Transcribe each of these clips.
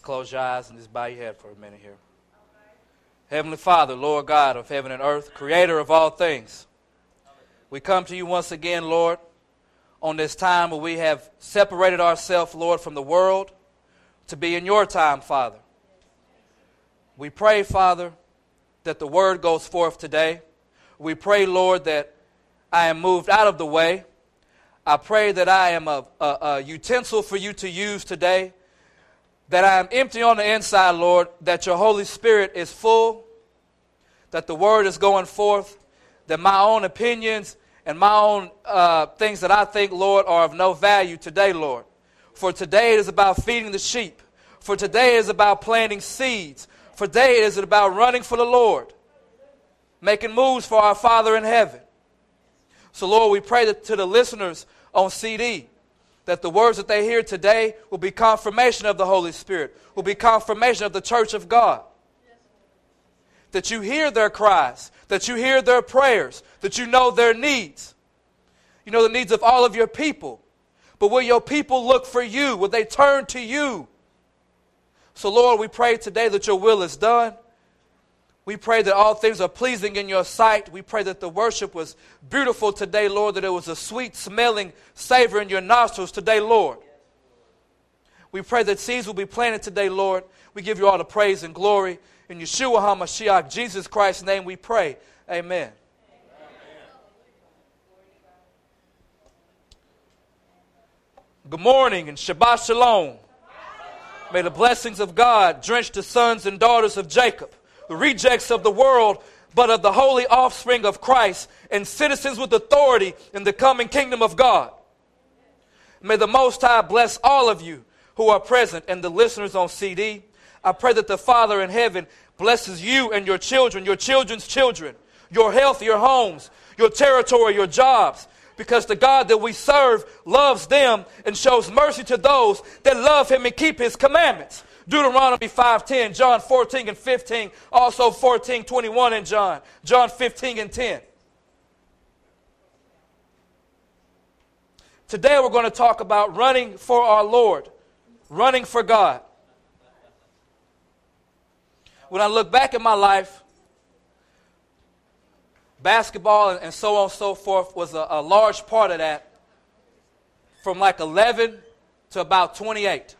Close your eyes and just bow your head for a minute here. Heavenly Father, Lord God of heaven and earth, creator of all things, we come to you once again, Lord, on this time where we have separated ourselves, Lord, from the world to be in your time, Father. We pray, Father, that the word goes forth today. We pray, Lord, that I am moved out of the way. I pray that I am a utensil for you to use today, that I am empty on the inside, Lord, that your Holy Spirit is full, that the word is going forth, that my own opinions and my own things that I think, Lord, are of no value today, Lord. For today it is about feeding the sheep. For today it is about planting seeds. For today it is about running for the Lord, making moves for our Father in heaven. So, Lord, we pray that to the listeners on CD, that the words that they hear today will be confirmation of the Holy Spirit, will be confirmation of the church of God. That you hear their cries, that you hear their prayers, that you know their needs. You know the needs of all of your people. But will your people look for you? Will they turn to you? So, Lord, we pray today that your will is done. We pray that all things are pleasing in your sight. We pray that the worship was beautiful today, Lord, that it was a sweet-smelling savor in your nostrils today, Lord. We pray that seeds will be planted today, Lord. We give you all the praise and glory. In Yeshua HaMashiach, Jesus Christ's name we pray. Amen. Good morning and Shabbat Shalom. May the blessings of God drench the sons and daughters of Jacob, the rejects of the world, but of the holy offspring of Christ and citizens with authority in the coming kingdom of God. May the Most High bless all of you who are present and the listeners on CD. I pray that the Father in heaven blesses you and your children, your children's children, your health, your homes, your territory, your jobs, because the God that we serve loves them and shows mercy to those that love him and keep his commandments. Deuteronomy 5:10, John 14 and 15, also 14:21 in John, John 15 and 10. Today we're going to talk about running for our Lord, running for God. When I look back at my life, basketball and so on and so forth was a large part of that, from like 11 to about 28.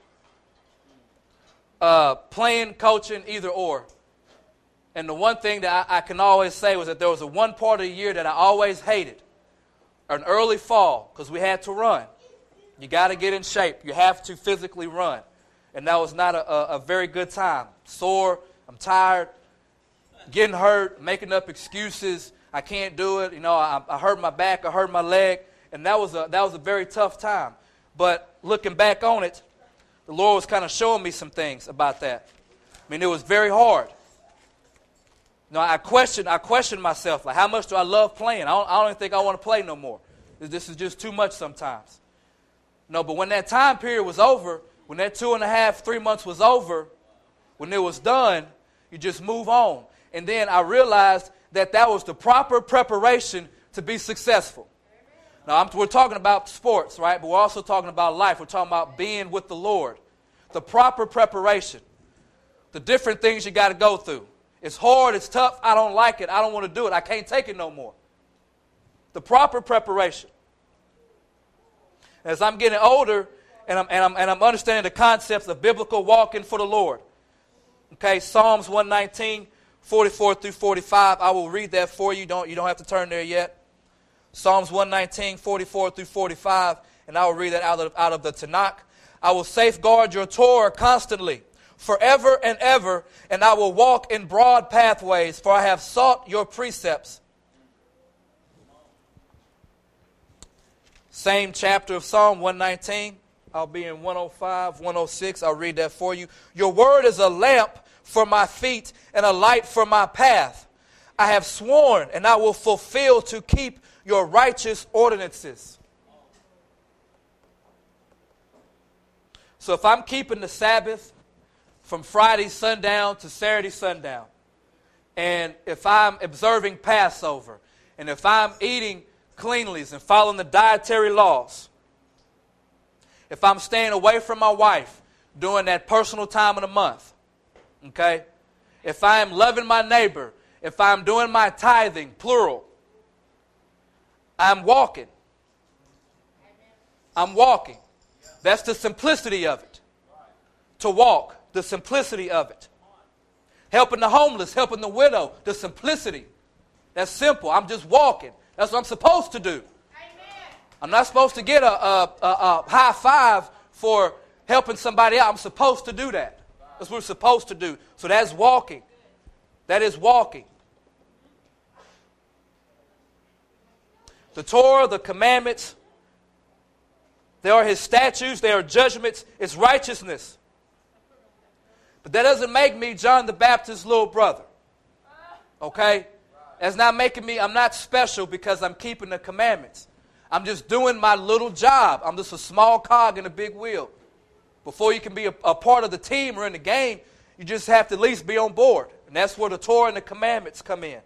Playing, coaching, either or. And the one thing that I can always say was that there was a one part of the year that I always hated, an early fall, because we had to run. You got to get in shape. You have to physically run. And that was not a very good time. Sore, I'm tired, getting hurt, making up excuses. I can't do it. You know, I hurt my back, I hurt my leg, and that was a very tough time. But looking back on it, the Lord was kind of showing me some things about that. I mean, it was very hard. You know, I questioned myself, like, how much do I love playing? I don't even think I want to play no more. This is just too much sometimes. No, but when that time period was over, when that 2.5, 3 months was over, when it was done, you just move on. And then I realized that was the proper preparation to be successful. Now, we're talking about sports, right? But we're also talking about life. We're talking about being with the Lord. The proper preparation. The different things you got to go through. It's hard. It's tough. I don't like it. I don't want to do it. I can't take it no more. The proper preparation. As I'm getting older and I'm understanding the concepts of biblical walking for the Lord. Okay, Psalms 119, 44 through 45. I will read that for you. You don't have to turn there yet. Psalms 119, 44 through 45, and I will read that out of the Tanakh. I will safeguard your Torah constantly, forever and ever, and I will walk in broad pathways, for I have sought your precepts. Same chapter of Psalm 119. I'll be in 105, 106. I'll read that for you. Your word is a lamp for my feet and a light for my path. I have sworn, and I will fulfill to keep your righteous ordinances. So if I'm keeping the Sabbath from Friday sundown to Saturday sundown, and if I'm observing Passover, and if I'm eating cleanlies and following the dietary laws, if I'm staying away from my wife during that personal time of the month. Okay? If I am loving my neighbor, if I'm doing my tithing, plural, I'm walking. I'm walking. That's the simplicity of it. To walk, the simplicity of it. Helping the homeless, helping the widow, the simplicity. That's simple. I'm just walking. That's what I'm supposed to do. I'm not supposed to get a high five for helping somebody out. I'm supposed to do that. That's what we're supposed to do. So that's walking. That is walking. The Torah, the commandments, they are his statutes, they are judgments, it's righteousness. But that doesn't make me John the Baptist's little brother. Okay? That's not making me, I'm not special because I'm keeping the commandments. I'm just doing my little job. I'm just a small cog in a big wheel. Before you can be a part of the team or in the game, you just have to at least be on board. And that's where the Torah and the commandments come in.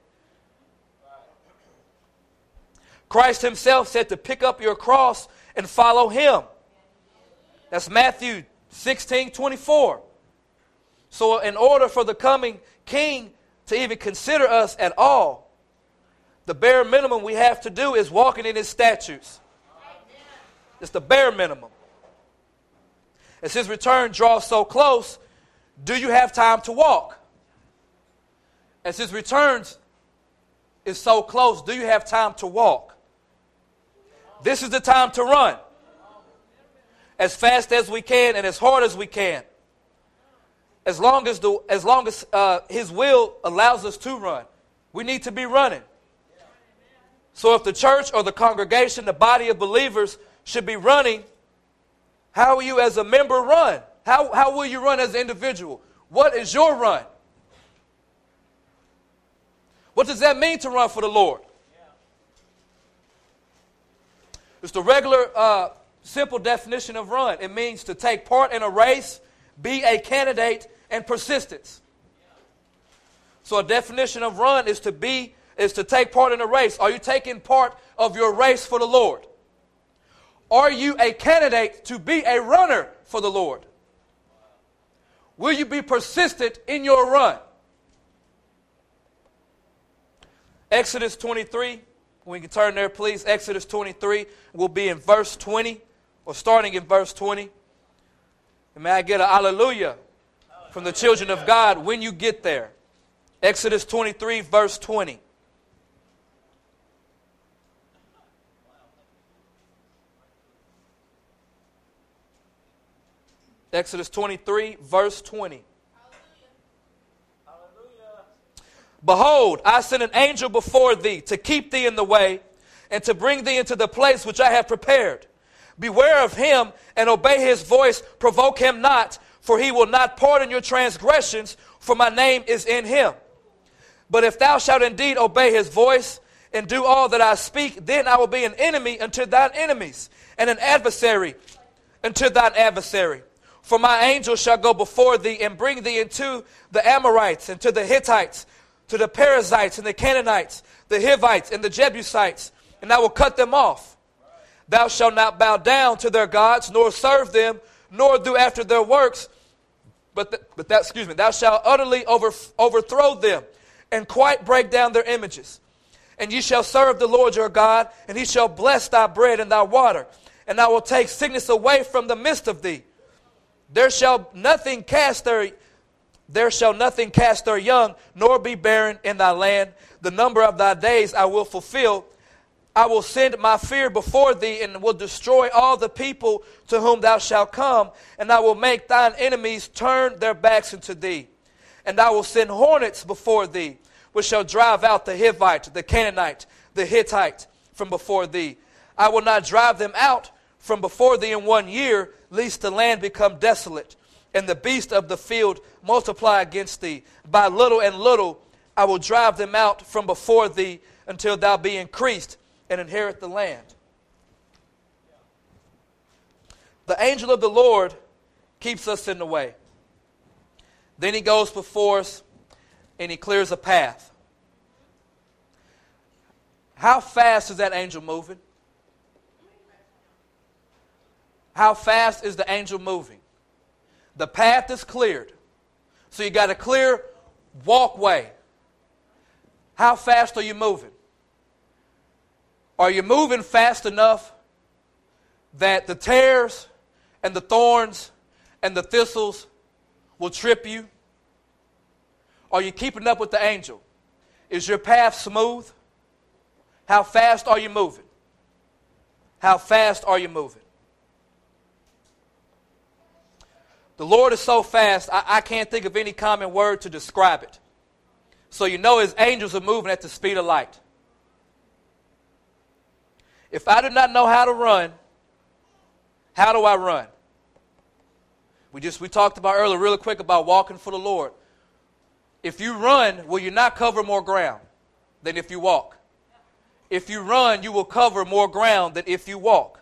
Christ himself said to pick up your cross and follow him. That's Matthew 16:24. So in order for the coming king to even consider us at all, the bare minimum we have to do is walking in his statutes. It's the bare minimum. As his return draws so close, do you have time to walk? As his return is so close, do you have time to walk? This is the time to run. As fast as we can and as hard as we can. As long as his will allows us to run. We need to be running. So if the church or the congregation, the body of believers should be running, how will you as a member run? How will you run as an individual? What is your run? What does that mean to run for the Lord? It's the regular, simple definition of run. It means to take part in a race, be a candidate, and persistence. So a definition of run is to take part in a race. Are you taking part of your race for the Lord? Are you a candidate to be a runner for the Lord? Will you be persistent in your run? Exodus 23. We can turn there, please. Exodus 23 will be in verse 20, or starting in verse 20. And may I get a hallelujah from the children of God when you get there. Exodus 23, verse 20. Exodus 23, verse 20. Behold, I send an angel before thee to keep thee in the way and to bring thee into the place which I have prepared. Beware of him and obey his voice. Provoke him not, for he will not pardon your transgressions, for my name is in him. But if thou shalt indeed obey his voice and do all that I speak, then I will be an enemy unto thine enemies and an adversary unto thine adversary. For my angel shall go before thee and bring thee into the Amorites and to the Hittites, to the Perizzites and the Canaanites, the Hivites and the Jebusites, and I will cut them off. Thou shalt not bow down to their gods, nor serve them, nor do after their works, thou shalt utterly overthrow them, and quite break down their images. And ye shall serve the Lord your God, and he shall bless thy bread and thy water, and I will take sickness away from the midst of thee. There shall nothing cast their young, nor be barren in thy land. The number of thy days I will fulfill. I will send my fear before thee, and will destroy all the people to whom thou shalt come, and I will make thine enemies turn their backs unto thee. And I will send hornets before thee, which shall drive out the Hivite, the Canaanite, the Hittite from before thee. I will not drive them out from before thee in 1 year, lest the land become desolate, and the beasts of the field multiply against thee. By little and little I will drive them out from before thee, until thou be increased and inherit the land. The angel of the Lord keeps us in the way. Then he goes before us and he clears a path. How fast is that angel moving? How fast is the angel moving? The path is cleared. So you got a clear walkway. How fast are you moving? Are you moving fast enough that the tares and the thorns and the thistles will trip you? Are you keeping up with the angel? Is your path smooth? How fast are you moving? How fast are you moving? The Lord is so fast, I can't think of any common word to describe it. So you know his angels are moving at the speed of light. If I do not know how to run, how do I run? We talked about earlier really quick about walking for the Lord. If you run, will you not cover more ground than if you walk? If you run, you will cover more ground than if you walk.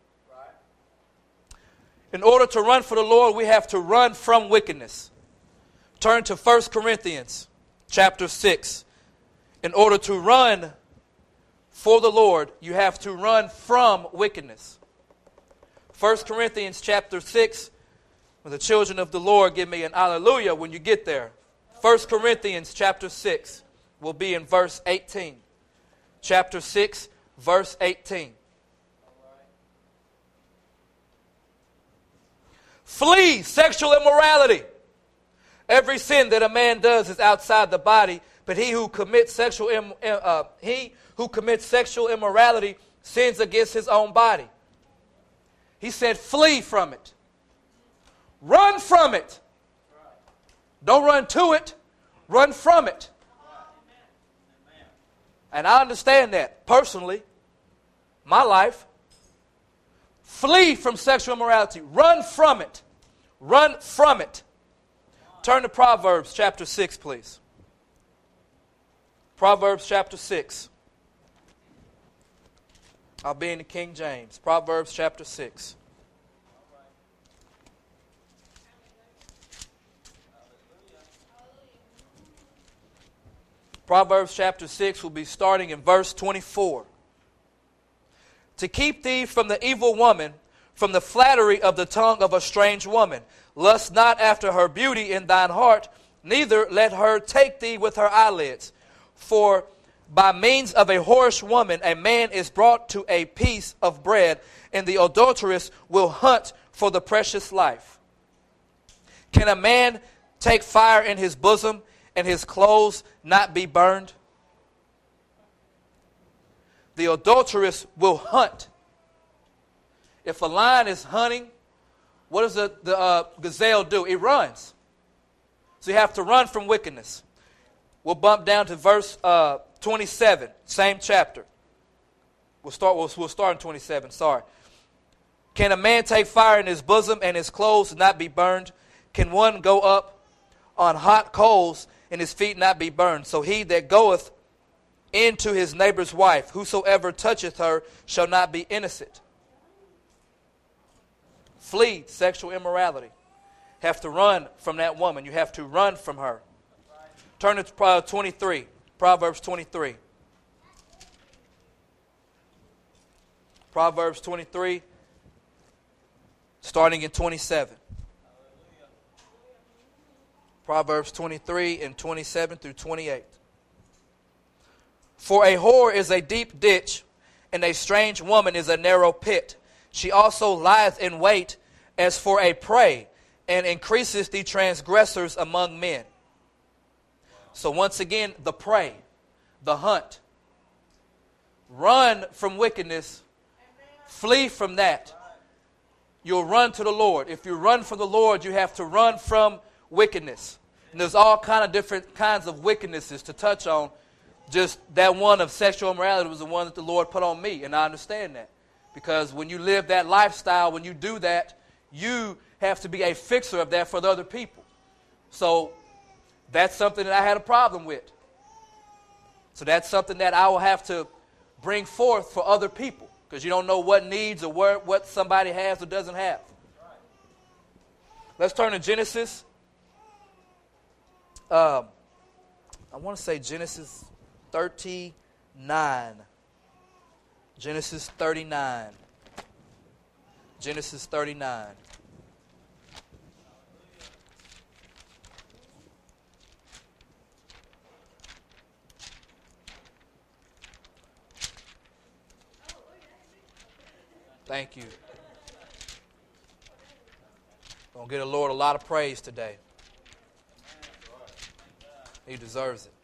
In order to run for the Lord, we have to run from wickedness. Turn to 1 Corinthians chapter 6. In order to run for the Lord, you have to run from wickedness. 1 Corinthians chapter 6. When the children of the Lord give me an hallelujah when you get there. 1 Corinthians chapter 6 will be in verse 18. Chapter 6, verse 18. Flee sexual immorality. Every sin that a man does is outside the body, but he who commits sexual immorality sins against his own body. He said, flee from it. Run from it. Don't run to it. Run from it. And I understand that personally. My life. Flee from sexual immorality. Run from it. Run from it. Turn to Proverbs chapter 6, please. Proverbs chapter 6. I'll be in the King James. Proverbs chapter 6. Proverbs chapter 6 will be starting in verse 24. To keep thee from the evil woman, from the flattery of the tongue of a strange woman. Lust not after her beauty in thine heart, neither let her take thee with her eyelids. For by means of a whorish woman a man is brought to a piece of bread, and the adulteress will hunt for the precious life. Can a man take fire in his bosom, and his clothes not be burned? The adulteress will hunt. If a lion is hunting, what does the gazelle do? It runs. So you have to run from wickedness. We'll bump down to verse 27, same chapter. We'll start in 27, sorry. Can a man take fire in his bosom and his clothes not be burned? Can one go up on hot coals and his feet not be burned? So he that goeth into his neighbor's wife, whosoever toucheth her shall not be innocent. Flee sexual immorality. Have to run from that woman. You have to run from her. Turn to 23. Proverbs 23. Proverbs 23, starting in 27. Proverbs 23 and 27 through 28. For a whore is a deep ditch, and a strange woman is a narrow pit. She also lieth in wait as for a prey, and increases the transgressors among men. So once again, the prey, the hunt. Run from wickedness. Flee from that. You'll run to the Lord. If you run from the Lord, you have to run from wickedness. And there's all kind of different kinds of wickednesses to touch on. Just that one of sexual immorality was the one that the Lord put on me, and I understand that. Because when you live that lifestyle, when you do that, you have to be a fixer of that for the other people. So that's something that I had a problem with. So that's something that I will have to bring forth for other people. Because you don't know what needs or what somebody has or doesn't have. Let's turn to Genesis. I want to say Genesis 39. Genesis 39. Genesis 39. Thank you. Gonna get the Lord a lot of praise today. He deserves it.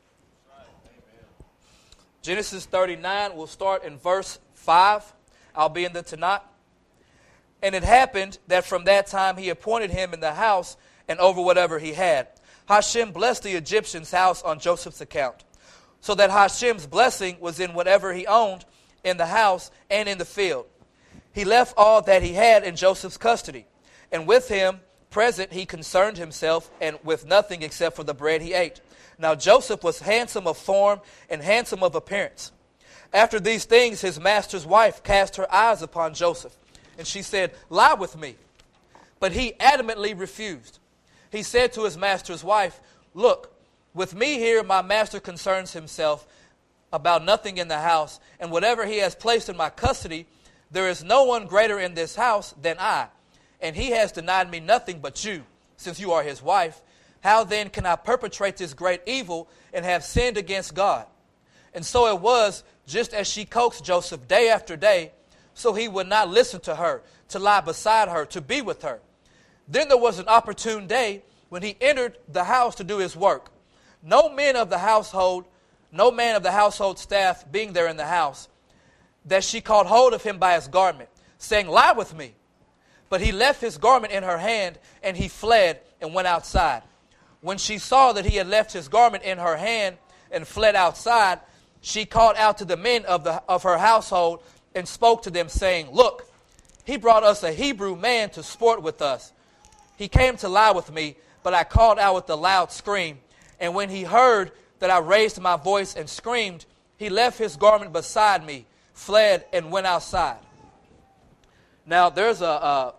Genesis 39, we'll start in verse 5. I'll be in the Tanakh. And it happened that from that time he appointed him in the house and over whatever he had. Hashem blessed the Egyptian's house on Joseph's account, so that Hashem's blessing was in whatever he owned, in the house and in the field. He left all that he had in Joseph's custody, and with him present he concerned himself, and with nothing except for the bread he ate. Now Joseph was handsome of form and handsome of appearance. After these things his master's wife cast her eyes upon Joseph, and she said, "Lie with me." But he adamantly refused. He said to his master's wife, "Look, with me here my master concerns himself about nothing in the house, and whatever he has placed in my custody, there is no one greater in this house than I, and he has denied me nothing but you, since you are his wife. How then can I perpetrate this great evil and have sinned against God?" And so it was, just as she coaxed Joseph day after day, so he would not listen to her, to lie beside her, to be with her. Then there was an opportune day when he entered the house to do his work. No man of the household staff being there in the house, that she caught hold of him by his garment, saying, "Lie with me." But he left his garment in her hand, and he fled and went outside. When she saw that he had left his garment in her hand and fled outside, she called out to the men of her household and spoke to them, saying, "Look, he brought us a Hebrew man to sport with us. He came to lie with me, but I called out with a loud scream. And when he heard that I raised my voice and screamed, he left his garment beside me, fled, and went outside." Now, there's a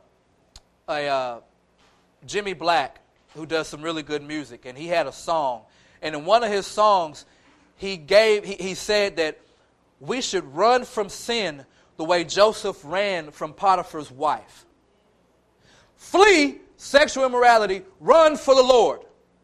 Jimmy Black who does some really good music, and he had a song. And in one of his songs, he said that we should run from sin the way Joseph ran from Potiphar's wife. Flee sexual immorality, run for the Lord.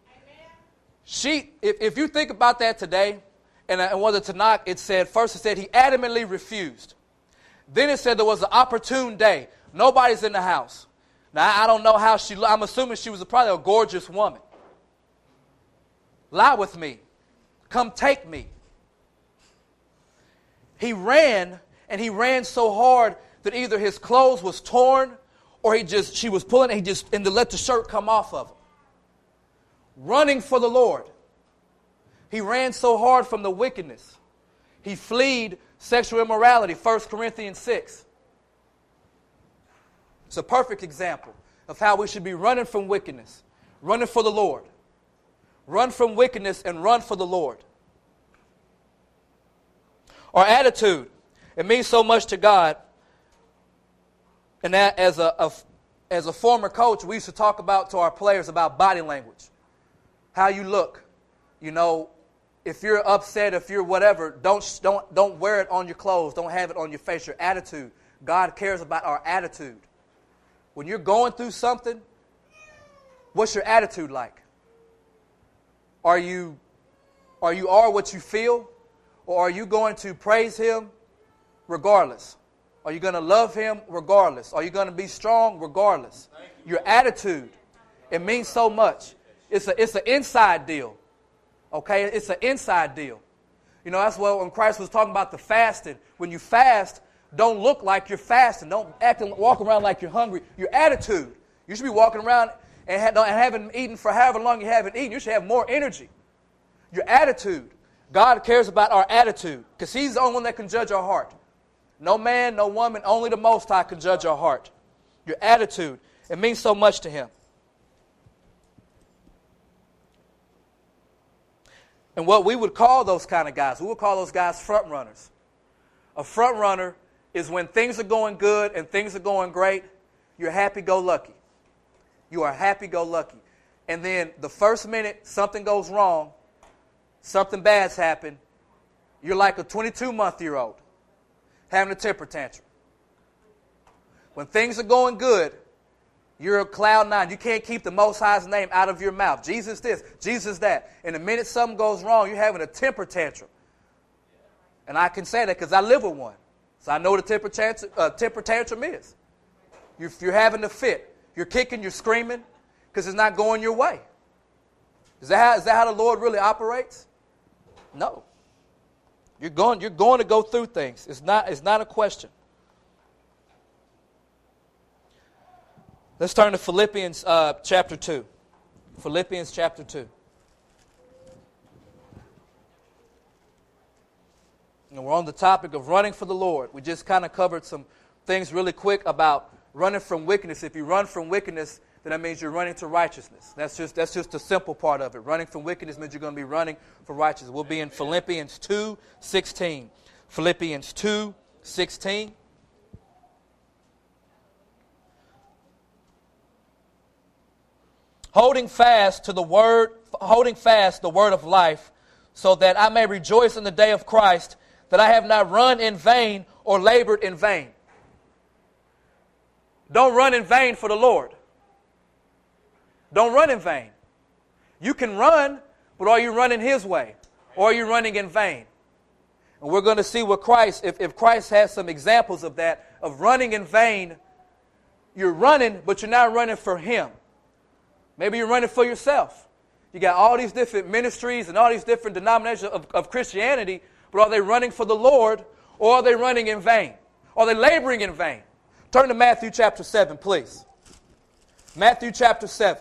If you think about that today, and one of the Tanakh, it said he adamantly refused. Then it said there was an opportune day. Nobody's in the house. Now, I don't know how I'm assuming she was probably a gorgeous woman. Lie with me. Come take me. He ran, and he ran so hard that either his clothes was torn or she was pulling and to let the shirt come off of him. Running for the Lord. He ran so hard from the wickedness. He fled sexual immorality, 1 Corinthians 6. It's a perfect example of how we should be running from wickedness, running for the Lord. Run from wickedness and run for the Lord. Our attitude, it means so much to God. And that as a former coach, we used to talk about to our players about body language. How you look. You know, if you're upset, if you're whatever, don't wear it on your clothes. Don't have it on your face. Your attitude. God cares about our attitude. When you're going through something, what's your attitude like? Are you what you feel? Or are you going to praise Him regardless? Are you going to love Him regardless? Are you going to be strong regardless? Your attitude, it means so much. It's an inside deal. Okay? It's an inside deal. You know, that's what when Christ was talking about the fasting. When you fast, don't look like you're fasting. Don't walk around like you're hungry. Your attitude. You should be walking around and haven't eaten for however long you haven't eaten. You should have more energy. Your attitude. God cares about our attitude because He's the only one that can judge our heart. No man, no woman, only the Most High can judge our heart. Your attitude, it means so much to Him. And what we would call those kind of guys, we would call those guys front runners. A front runner is when things are going good and things are going great, you're happy-go-lucky. You are happy-go-lucky. And then the first minute something goes wrong, something bad's happened, you're like a 22-month-year-old having a temper tantrum. When things are going good, you're a cloud nine. You can't keep the Most High's name out of your mouth. Jesus this, Jesus that. And the minute something goes wrong, you're having a temper tantrum. And I can say that because I live with one. So I know what a temper tantrum is. You're having a fit. You're kicking, you're screaming because it's not going your way. Is that how the Lord really operates? No. You're going to go through things. It's not a question. Let's turn to Philippians chapter 2. Philippians chapter 2. And we're on the topic of running for the Lord. We just kind of covered some things really quick about running from wickedness. If you run from wickedness, then that means you're running to righteousness. That's just the simple part of it. Running from wickedness means you're going to be running for righteousness. We'll be in Philippians 2:16. Philippians 2:16. Holding fast the word of life, so that I may rejoice in the day of Christ, that I have not run in vain or labored in vain. Don't run in vain for the Lord. Don't run in vain. You can run, but are you running His way? Or are you running in vain? And we're going to see what Christ, if Christ has some examples of that, of running in vain. You're running, but you're not running for Him. Maybe you're running for yourself. You got all these different ministries and all these different denominations of Christianity, but are they running for the Lord, or are they running in vain? Are they laboring in vain? Turn to Matthew chapter 7, please. Matthew chapter 7.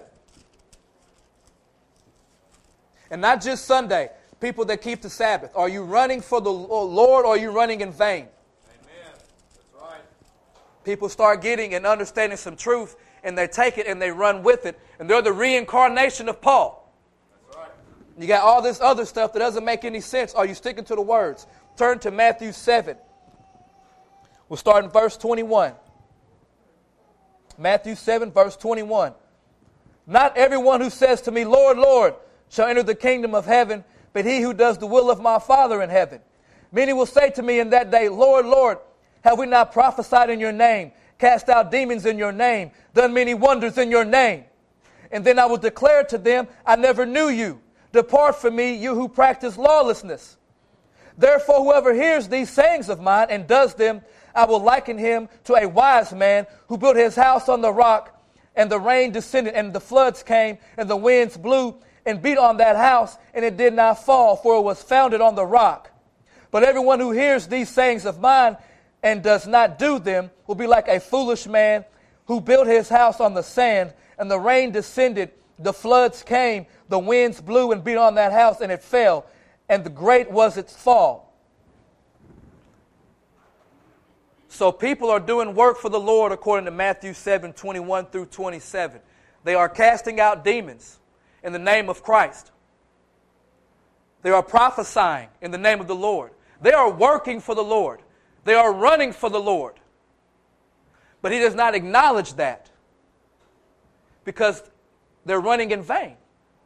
And not just Sunday, people that keep the Sabbath. Are you running for the Lord, or are you running in vain? Amen. That's right. People start getting and understanding some truth, and they take it and they run with it, and they're the reincarnation of Paul. That's right. You got all this other stuff that doesn't make any sense. Are you sticking to the words? Turn to Matthew 7. We'll start in verse 21. Matthew 7, verse 21. Not everyone who says to me, Lord, Lord, shall enter the kingdom of heaven, but he who does the will of my Father in heaven. Many will say to me in that day, Lord, Lord, have we not prophesied in your name, cast out demons in your name, done many wonders in your name? And then I will declare to them, I never knew you. Depart from me, you who practice lawlessness. Therefore, whoever hears these sayings of mine and does them, I will liken him to a wise man who built his house on the rock, and the rain descended, and the floods came, and the winds blew and beat on that house, and it did not fall, for it was founded on the rock. But everyone who hears these sayings of mine and does not do them will be like a foolish man who built his house on the sand, and the rain descended, the floods came, the winds blew and beat on that house, and it fell, and the great was its fall. So people are doing work for the Lord according to Matthew 7, 21 through 27. They are casting out demons in the name of Christ. They are prophesying in the name of the Lord. They are working for the Lord. They are running for the Lord. But He does not acknowledge that because they're running in vain.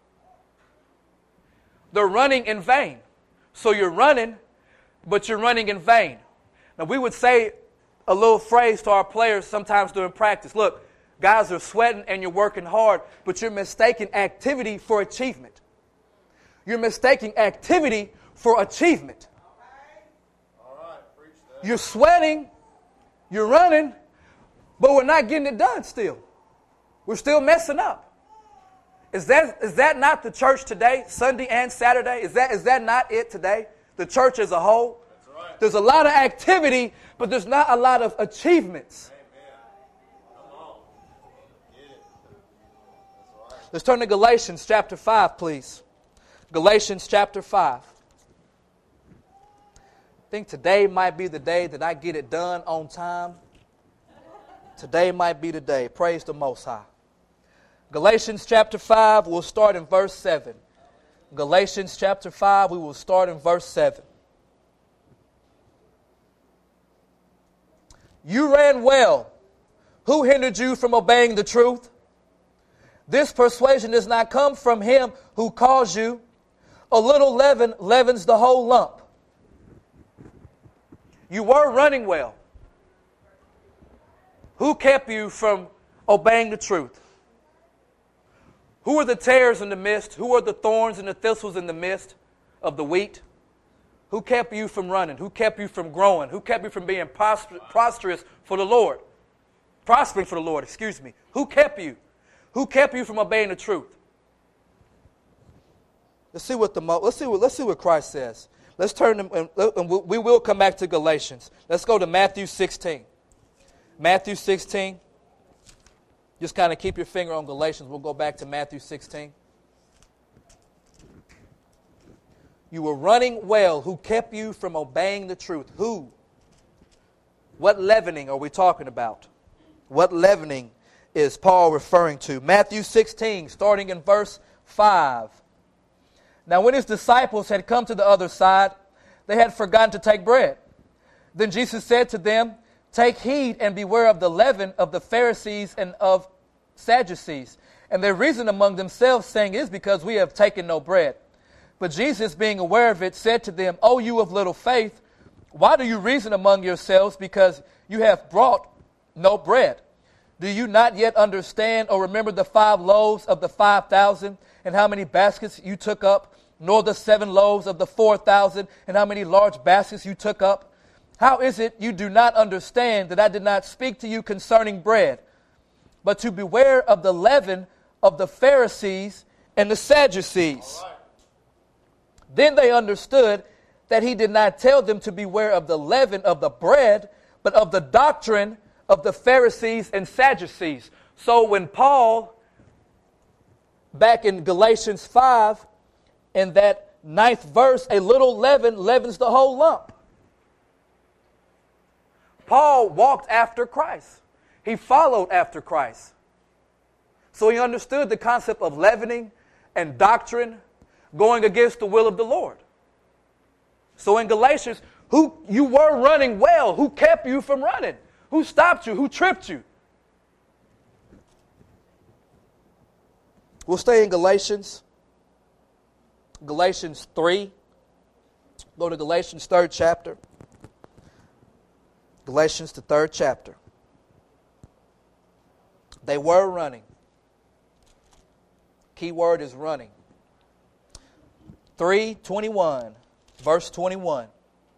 They're running in vain. So you're running, but you're running in vain. Now we would say a little phrase to our players sometimes during practice. Look, guys are sweating and you're working hard, but you're mistaking activity for achievement. You're mistaking activity for achievement. All right, preach that. You're sweating, you're running, but we're not getting it done still. We're still messing up. Is that not the church today, Sunday and Saturday? Is that not it today? The church as a whole? That's right. There's a lot of activity, but there's not a lot of achievements. Amen. Come on. Get it. That's right. Let's turn to Galatians chapter 5, please. Galatians chapter 5. I think today might be the day that I get it done on time. Today might be the day. Praise the Most High. Galatians chapter 5, we'll start in verse 7. Galatians chapter 5, we will start in verse 7. You ran well. Who hindered you from obeying the truth? This persuasion does not come from him who calls you. A little leaven leavens the whole lump. You were running well. Who kept you from obeying the truth? Who are the tares in the midst? Who are the thorns and the thistles in the midst of the wheat? Who kept you from running? Who kept you from growing? Who kept you from being prosperous for the Lord? Prospering for the Lord, excuse me. Who kept you? Who kept you from obeying the truth? Let's see what Christ says. Let's turn and we will come back to Galatians. Let's go to Matthew 16. Matthew 16. Just kind of keep your finger on Galatians. We'll go back to Matthew 16. You were running well. Who kept you from obeying the truth? Who? What leavening are we talking about? What leavening is Paul referring to? Matthew 16, starting in verse 5. Now when his disciples had come to the other side, they had forgotten to take bread. Then Jesus said to them, take heed and beware of the leaven of the Pharisees and of Sadducees. And they reasoned among themselves, saying, it is because we have taken no bread. But Jesus, being aware of it, said to them, O you of little faith, why do you reason among yourselves, because you have brought no bread? Do you not yet understand or remember the 5 loaves of the 5,000 and how many baskets you took up, nor the 7 loaves of the 4,000 and how many large baskets you took up? How is it you do not understand that I did not speak to you concerning bread, but to beware of the leaven of the Pharisees and the Sadducees? Then they understood that he did not tell them to beware of the leaven of the bread, but of the doctrine of the Pharisees and Sadducees. So when Paul, back in Galatians 5, in that 9th verse, a little leaven leavens the whole lump. Paul walked after Christ. He followed after Christ. So he understood the concept of leavening and doctrine going against the will of the Lord. So in Galatians, you were running well. Who kept you from running? Who stopped you? Who tripped you? We'll stay in Galatians. Galatians 3. Go to Galatians 3rd chapter. Galatians the 3rd chapter. They were running. Key word is running. 3:21, verse 21.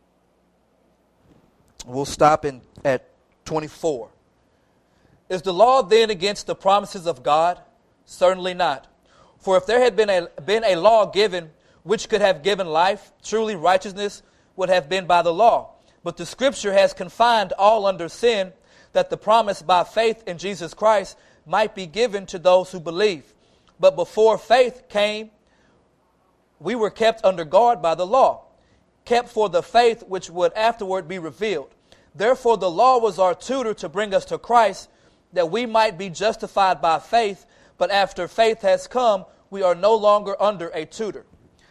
We'll stop at 24. Is the law then against the promises of God? Certainly not. For if there had been a law given which could have given life, truly righteousness would have been by the law. But the Scripture has confined all under sin, that the promise by faith in Jesus Christ might be given to those who believe. But before faith came, we were kept under guard by the law, kept for the faith which would afterward be revealed. Therefore the law was our tutor to bring us to Christ, that we might be justified by faith. But after faith has come, we are no longer under a tutor.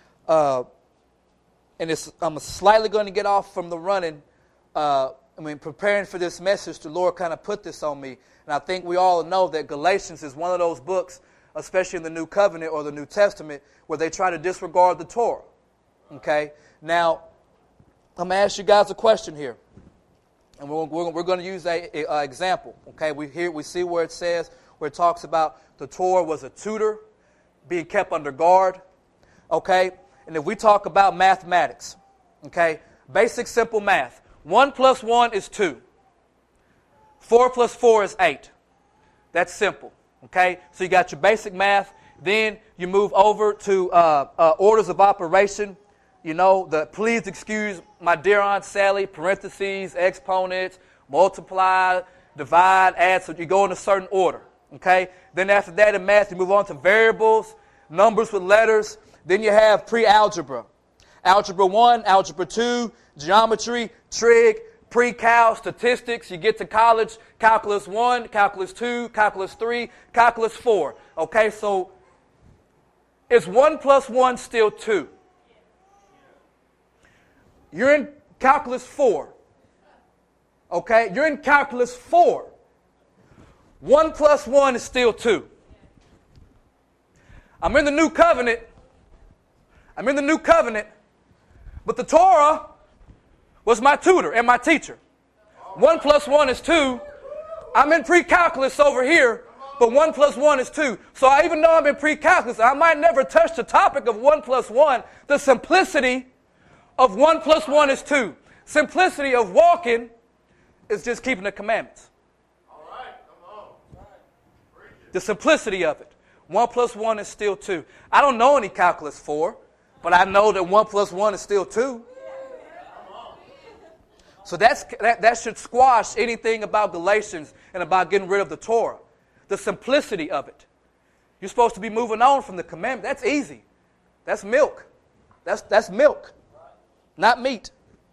I'm slightly going to get off from the running. Preparing for this message, the Lord kind of put this on me. And I think we all know that Galatians is one of those books, especially in the New Covenant or the New Testament, where they try to disregard the Torah. Okay? Now, I'm going to ask you guys a question here. And we're going to use an example. Okay? We see where it says, where it talks about the Torah was a tutor being kept under guard. Okay? And if we talk about mathematics, okay, basic simple math. 1 + 1 is 2. 4 + 4 is 8. That's simple. Okay? So you got your basic math. Then you move over to orders of operation. You know, please excuse my dear Aunt Sally, parentheses, exponents, multiply, divide, add. So you go in a certain order. Okay? Then after that in math, you move on to variables, numbers with letters. Then you have pre-algebra. Algebra 1, Algebra 2, geometry, trig, pre-cal, statistics. You get to college, Calculus 1, Calculus 2, Calculus 3, Calculus 4. Okay, so is 1 + 1 still 2? You're in Calculus 4. Okay, you're in Calculus 4. 1 + 1 is still 2. I'm in the New Covenant. But the Torah was my tutor and my teacher. 1 + 1 is 2. I'm in pre-calculus over here, but 1 + 1 is 2. So even though I'm in pre-calculus, I might never touch the topic of 1 + 1. The simplicity of 1 plus 1 is 2. Simplicity of walking is just keeping the commandments. All right, come on. The simplicity of it. 1 plus 1 is still 2. I don't know any calculus 4, but I know that 1 plus 1 is still 2. So that should squash anything about Galatians and about getting rid of the Torah. The simplicity of it. You're supposed to be moving on from the commandment. That's easy. That's milk. That's milk, not meat.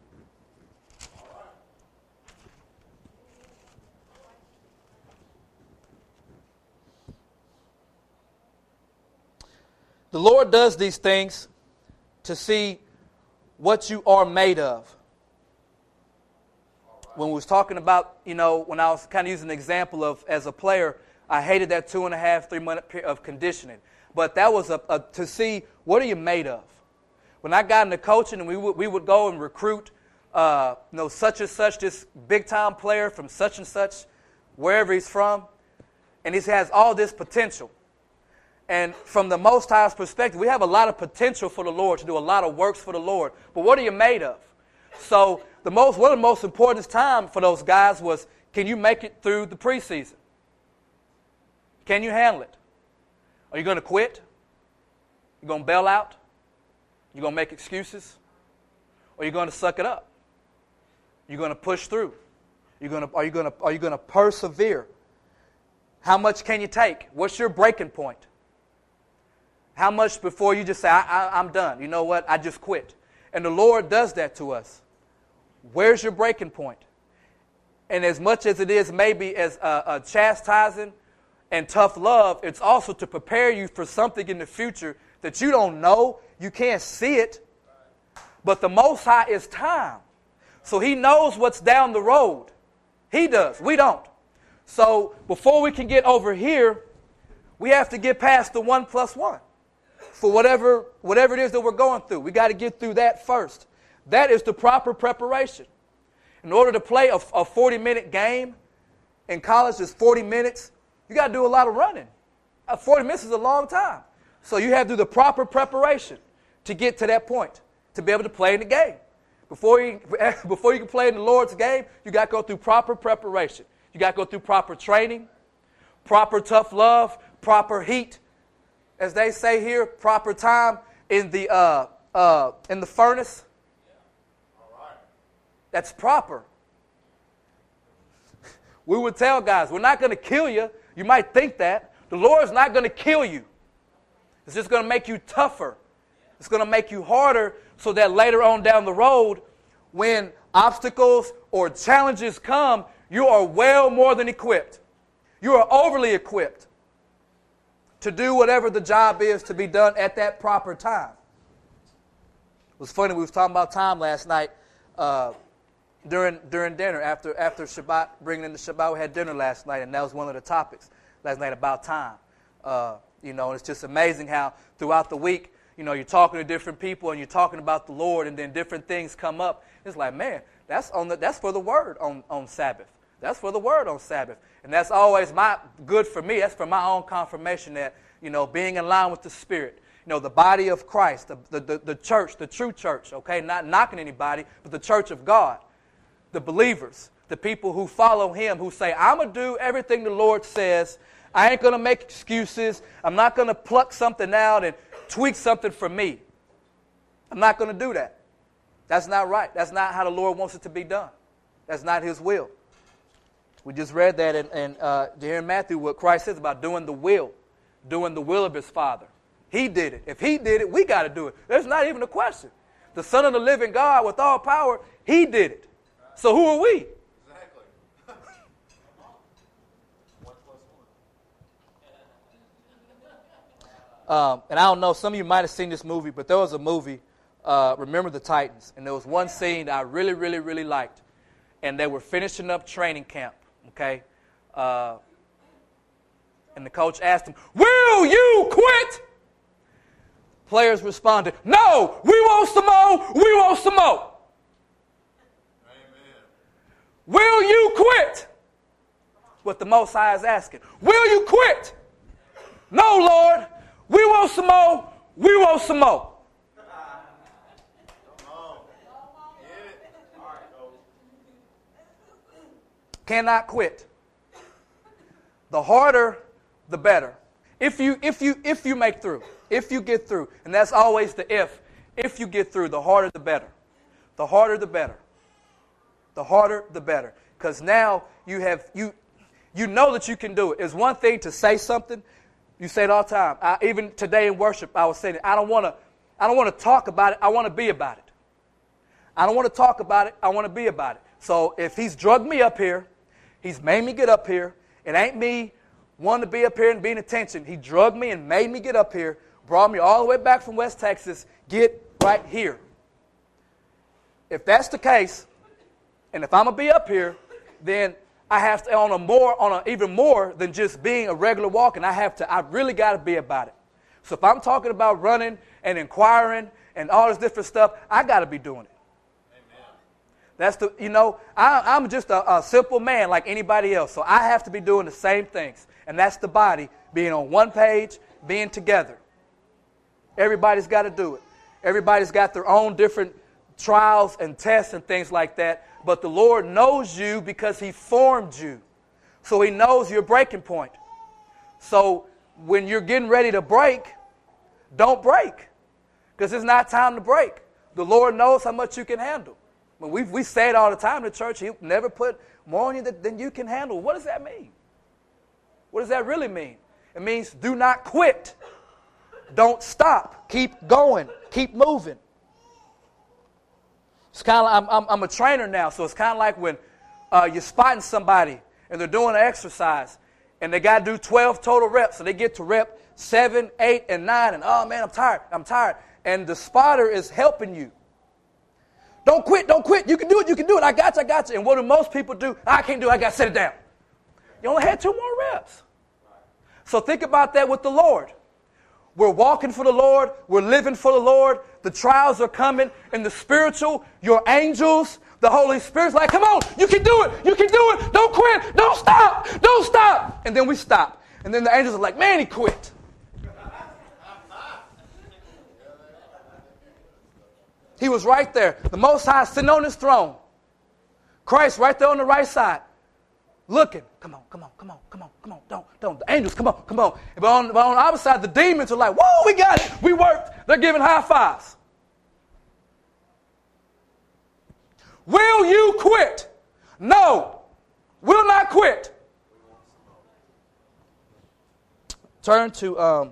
The Lord does these things to see what you are made of. When we was talking about, when I was kind of using an example of, as a player, I hated that 2.5, 3 month period of conditioning. But that was to see what are you made of. When I got into coaching and we would go and recruit, such and such, this big time player from such and such, wherever he's from, and he has all this potential. And from the Most High's perspective, we have a lot of potential for the Lord to do a lot of works for the Lord. But what are you made of? So one of the most important time for those guys was, can you make it through the preseason? Can you handle it? Are you going to quit? You going to bail out? You going to make excuses? Or are you going to suck it up? You're going to push through. Are you going to persevere? How much can you take? What's your breaking point? How much before you just say, I'm done. You know what? I just quit. And the Lord does that to us. Where's your breaking point? And as much as it is maybe as a chastising and tough love, it's also to prepare you for something in the future that you don't know. You can't see it. But the Most High is time. So He knows what's down the road. He does. We don't. So before we can get over here, we have to get past the 1 plus 1. For whatever it is that we're going through, we got to get through that first. That is the proper preparation. In order to play a 40-minute game in college, is 40 minutes, you got to do a lot of running. 40 minutes is a long time. So you have to do the proper preparation to get to that point, to be able to play in the game. Before you can play in the Lord's game, you got to go through proper preparation. You got to go through proper training, proper tough love, proper heat. As they say here, proper time in the furnace. That's proper. We would tell guys, we're not going to kill you. You might think that. The Lord's not going to kill you. It's just going to make you tougher. It's going to make you harder so that later on down the road, when obstacles or challenges come, you are well more than equipped. You are overly equipped to do whatever the job is to be done at that proper time. It was funny, we was talking about time last night during dinner, after Shabbat, bringing in the Shabbat, we had dinner last night, and that was one of the topics last night about time. And it's just amazing how throughout the week, you're talking to different people and you're talking about the Lord, and then different things come up. It's like, man, that's for the Word on Sabbath. That's for the Word on Sabbath. And that's always good for me. That's for my own confirmation that, being in line with the Spirit. The body of Christ, the church, the true church, okay? Not knocking anybody, but the church of God. The believers, the people who follow Him, who say, I'm going to do everything the Lord says. I ain't going to make excuses. I'm not going to pluck something out and tweak something for me. I'm not going to do that. That's not right. That's not how the Lord wants it to be done. That's not His will. We just read that here in Matthew what Christ says about doing the will of His Father. He did it. If He did it, we got to do it. There's not even a question. The Son of the living God with all power, He did it. So who are we? Exactly. 1 plus 1. And I don't know, some of you might have seen this movie, but there was a movie, Remember the Titans, and there was one scene that I really, really, really liked. And they were finishing up training camp, okay? And the coach asked them, will you quit? Players responded, no, we want some more, we want some more. Amen. Will you quit? What the Most High is asking. Will you quit? No, Lord, we want some more, we want some more. Cannot quit. The harder, the better. If you make through, if you get through, and that's always the if. If you get through, the harder, the better. The harder, the better. The harder, the better. Because now you know that you can do it. It's one thing to say something. You say it all the time. Even today in worship, I was saying, I don't want to talk about it. I want to be about it. I don't want to talk about it. I want to be about it. So if he's drugged me up here, he's made me get up here. It ain't me wanting to be up here and being attention. He drugged me and made me get up here, brought me all the way back from West Texas, get right here. If that's the case, and if I'm going to be up here, then I have to, even more than just being a regular walk, and I really got to be about it. So if I'm talking about running and inquiring and all this different stuff, I got to be doing it. That's I'm just a simple man like anybody else, so I have to be doing the same things. And that's the body being on one page, being together. Everybody's got to do it. Everybody's got their own different trials and tests and things like that, but the Lord knows you because he formed you. So he knows your breaking point. So when you're getting ready to break, don't break, because it's not time to break. The Lord knows how much you can handle. But we say it all the time in the church. He'll never put more on you than you can handle. What does that mean? What does that really mean? It means do not quit. Don't stop. Keep going. Keep moving. It's kind of I'm a trainer now, so it's kind of like when you're spotting somebody and they're doing an exercise and they got to do 12 total reps, so they get to rep 7, 8, and 9, and oh man, I'm tired. And the spotter is helping you. Don't quit. You can do it. I got you. And what do most people do? I can't do it. I got to set it down. You only had 2 more reps. So think about that with the Lord. We're walking for the Lord. We're living for the Lord. The trials are coming. In the spiritual, your angels, the Holy Spirit's like, come on, you can do it. You can do it. Don't quit. Don't stop. And then we stop. And then the angels are like, man, he quit. He was right there. The Most High sitting on his throne. Christ right there on the right side. Looking. Come on. Don't. The angels, come on. But on the other side, the demons are like, whoa, we got it. We worked. They're giving high fives. Will you quit? No. Will not quit. Turn to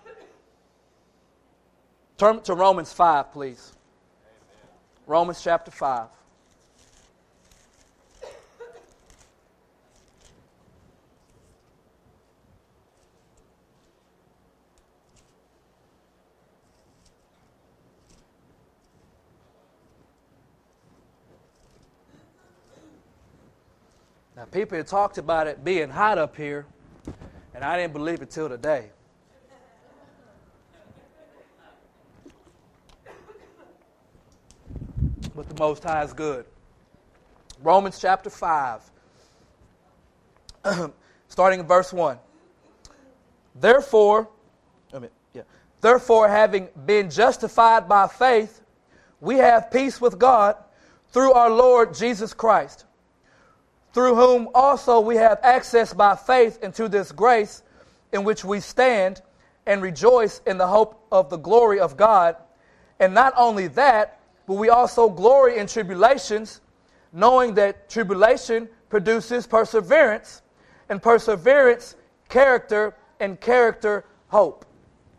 Romans 5, please. Romans chapter 5. Now, people had talked about it being hot up here, and I didn't believe it till today. But the Most High is good. Romans chapter 5, starting in verse 1. Therefore, having been justified by faith, we have peace with God through our Lord Jesus Christ, through whom also we have access by faith into this grace in which we stand and rejoice in the hope of the glory of God. And not only that, but we also glory in tribulations, knowing that tribulation produces perseverance, and perseverance, character, and character, hope.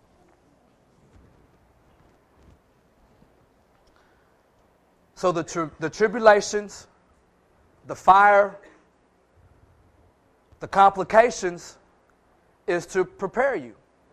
So the tribulations, the fire, the complications is to prepare you.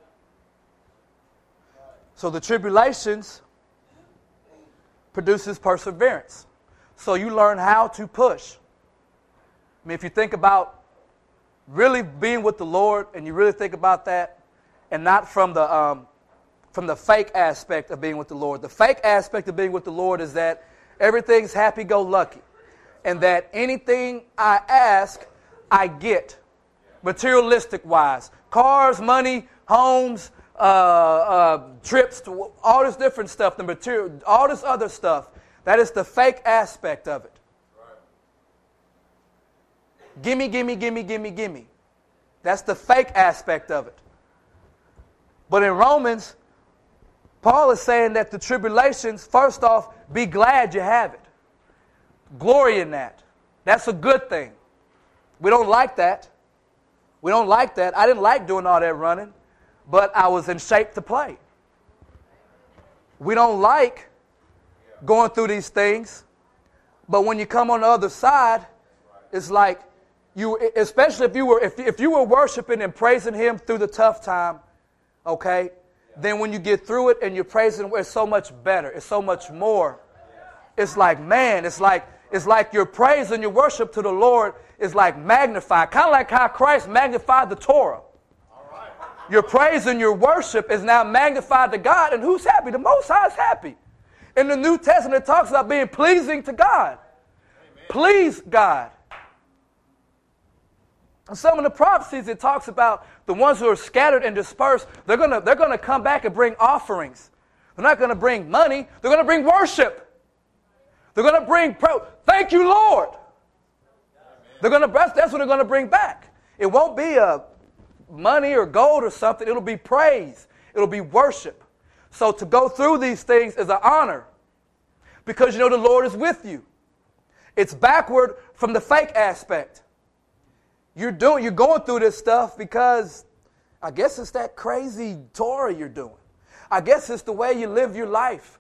So the tribulations produces perseverance. So you learn how to push. I mean, if you think about really being with the Lord, and you really think about that, and not from the fake aspect of being with the Lord. The fake aspect of being with the Lord is that everything's happy-go-lucky, and that anything I ask, I get, materialistic-wise. Cars, money, homes, trips, to all this different stuff, the material, all this other stuff. That is the fake aspect of it. Gimme, gimme, gimme, gimme, gimme. That's the fake aspect of it. But in Romans, Paul is saying that the tribulations, first off, be glad you have it. Glory in that. That's a good thing. We don't like that. We don't like that. I didn't like doing all that running, but I was in shape to play. We don't like going through these things, but when you come on the other side, it's like you, especially if you were worshiping and praising Him through the tough time, okay, then when you get through it and you're praising Him, it's so much better. It's so much more. It's like, man, it's like your praise and your worship to the Lord is like magnified. Kind of like how Christ magnified the Torah. Your praise and your worship is now magnified to God. And who's happy? The Most High is happy. In the New Testament, it talks about being pleasing to God. Amen. Please God. And some of the prophecies, it talks about the ones who are scattered and dispersed, they're gonna come back and bring offerings. They're not going to bring money. They're going to bring worship. They're going to bring, thank you, Lord. That's what they're going to bring back. It won't be money or gold or something. It'll be praise. It'll be worship. So to go through these things is an honor because you know the Lord is with you. It's backward from the fake aspect. You're going through this stuff because I guess it's that crazy Torah you're doing. I guess it's the way you live your life.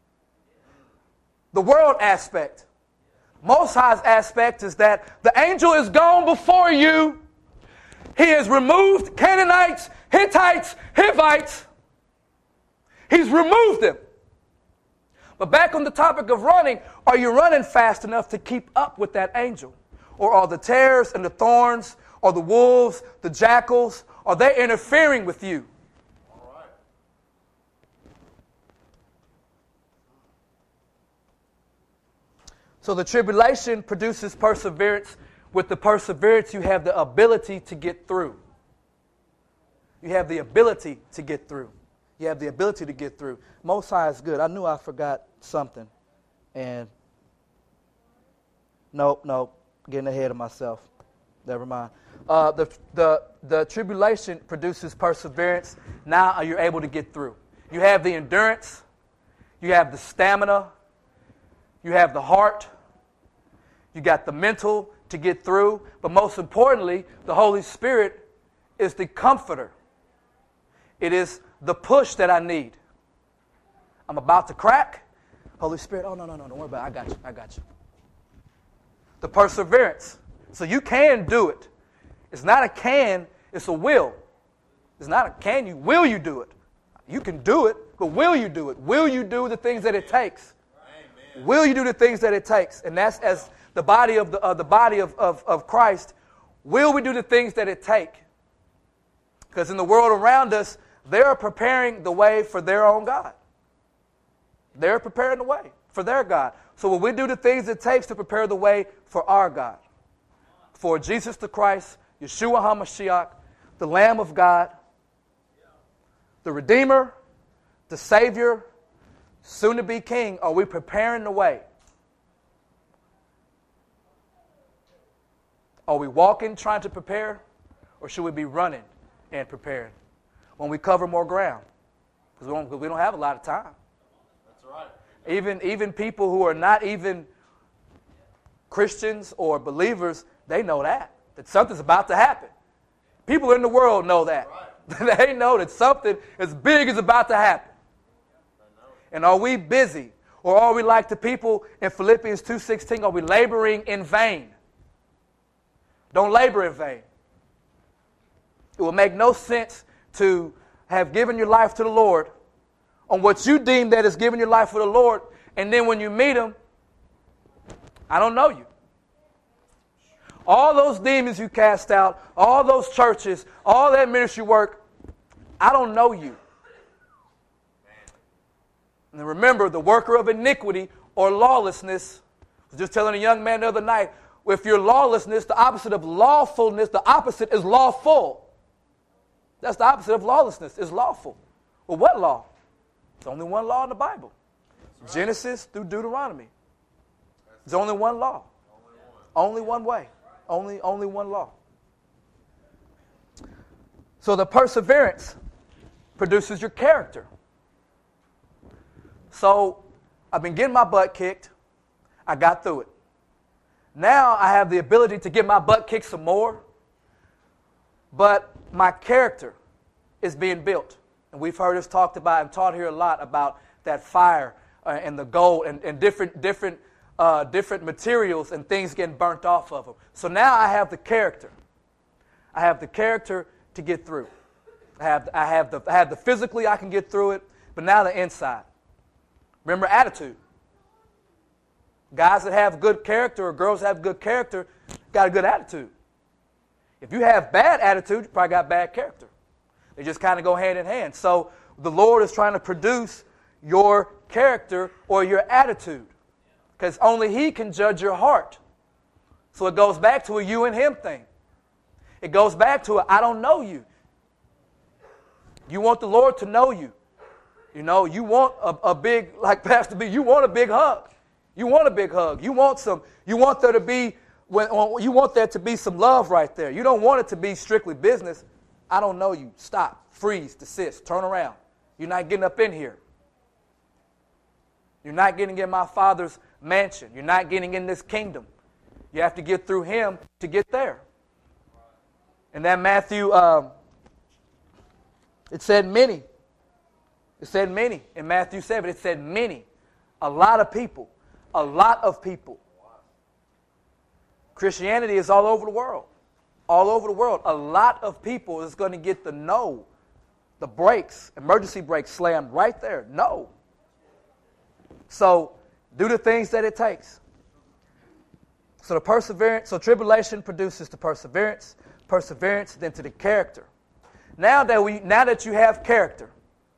The world aspect. Most High's aspect is that the angel is gone before you. He has removed Canaanites, Hittites, Hivites. He's removed them. But back on the topic of running, are you running fast enough to keep up with that angel? Or are the tares and the thorns, or the wolves, the jackals, are they interfering with you? All right. So the tribulation produces perseverance. With the perseverance, you have the ability to get through. You have the ability to get through. You have the ability to get through. Most High is good. I knew I forgot something. And nope. Getting ahead of myself. Never mind. The tribulation produces perseverance. Now you're able to get through. You have the endurance. You have the stamina. You have the heart. You got the mental to get through. But most importantly, the Holy Spirit is the comforter. It is the push that I need. I'm about to crack. Holy Spirit, oh, no, don't worry about it. I got you. The perseverance. So you can do it. It's not a can, it's a will. It's not a can, will you do it? You can do it, but will you do it? Will you do the things that it takes? Amen. Will you do the things that it takes? And that's as the body of Christ. Will we do the things that it take? Because in the world around us, they're preparing the way for their own God. They're preparing the way for their God. So will we do the things it takes to prepare the way for our God? For Jesus the Christ, Yeshua HaMashiach, the Lamb of God, the Redeemer, the Savior, soon-to-be King, are we preparing the way? Are we walking, trying to prepare, or should we be running and preparing when we cover more ground? Because we don't have a lot of time. That's right. Even people who are not even Christians or believers, they know that something's about to happen. People in the world know that. Right. They know that something as big is about to happen. And are we busy? Or are we like the people in Philippians 2:16, are we laboring in vain? Don't labor in vain. It will make no sense to have given your life to the Lord on what you deem that is giving your life for the Lord, and then when you meet Him, I don't know you. All those demons you cast out, all those churches, all that ministry work, I don't know you. And remember, the worker of iniquity or lawlessness, I was just telling a young man the other night, if you're lawlessness, the opposite of lawfulness, the opposite is lawful. That's the opposite of lawlessness, is lawful. Well, what law? There's only one law in the Bible. Right. Genesis through Deuteronomy. There's only one law. Only one way. Only one law. So the perseverance produces your character. So I've been getting my butt kicked. I got through it. Now I have the ability to get my butt kicked some more, but my character is being built. And we've heard us talked about and taught here a lot about that fire and the gold and different materials and things getting burnt off of them. So now I have the character. I have the character to get through. I have the physically I can get through it, but now the inside. Remember attitude. Guys that have good character or girls that have good character got a good attitude. If you have bad attitude, you probably got bad character. They just kind of go hand in hand. So the Lord is trying to produce your character or your attitude, because only He can judge your heart. So it goes back to a you and Him thing. It goes back to a I don't know you. You want the Lord to know you. You know, you want a big, like Pastor B, you want a big hug. You want a big hug. You want there to be some love right there. You don't want it to be strictly business. I don't know you. Stop. Freeze. Desist. Turn around. You're not getting up in here. You're not getting in my Father's mansion. You're not getting in this kingdom. You have to get through Him to get there. And then Matthew, it said many. It said many. In Matthew 7, it said many. A lot of people. A lot of people. Christianity is all over the world. All over the world. A lot of people is going to get the no. The brakes, emergency brakes slammed right there. No. So, do the things that it takes. So the perseverance, so tribulation produces the perseverance then to the character. Now that you have character,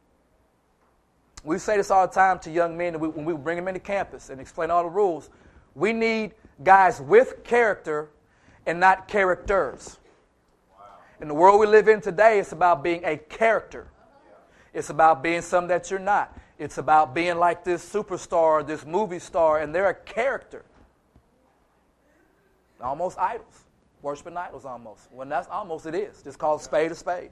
we say this all the time to young men when we bring them into campus and explain all the rules. We need guys with character and not characters. Wow. In the world we live in today, it's about being a character. Yeah. It's about being something that you're not. It's about being like this superstar, this movie star, and they're a character. Almost idols. Worshiping idols almost. When that's almost it is. Just call a spade a spade.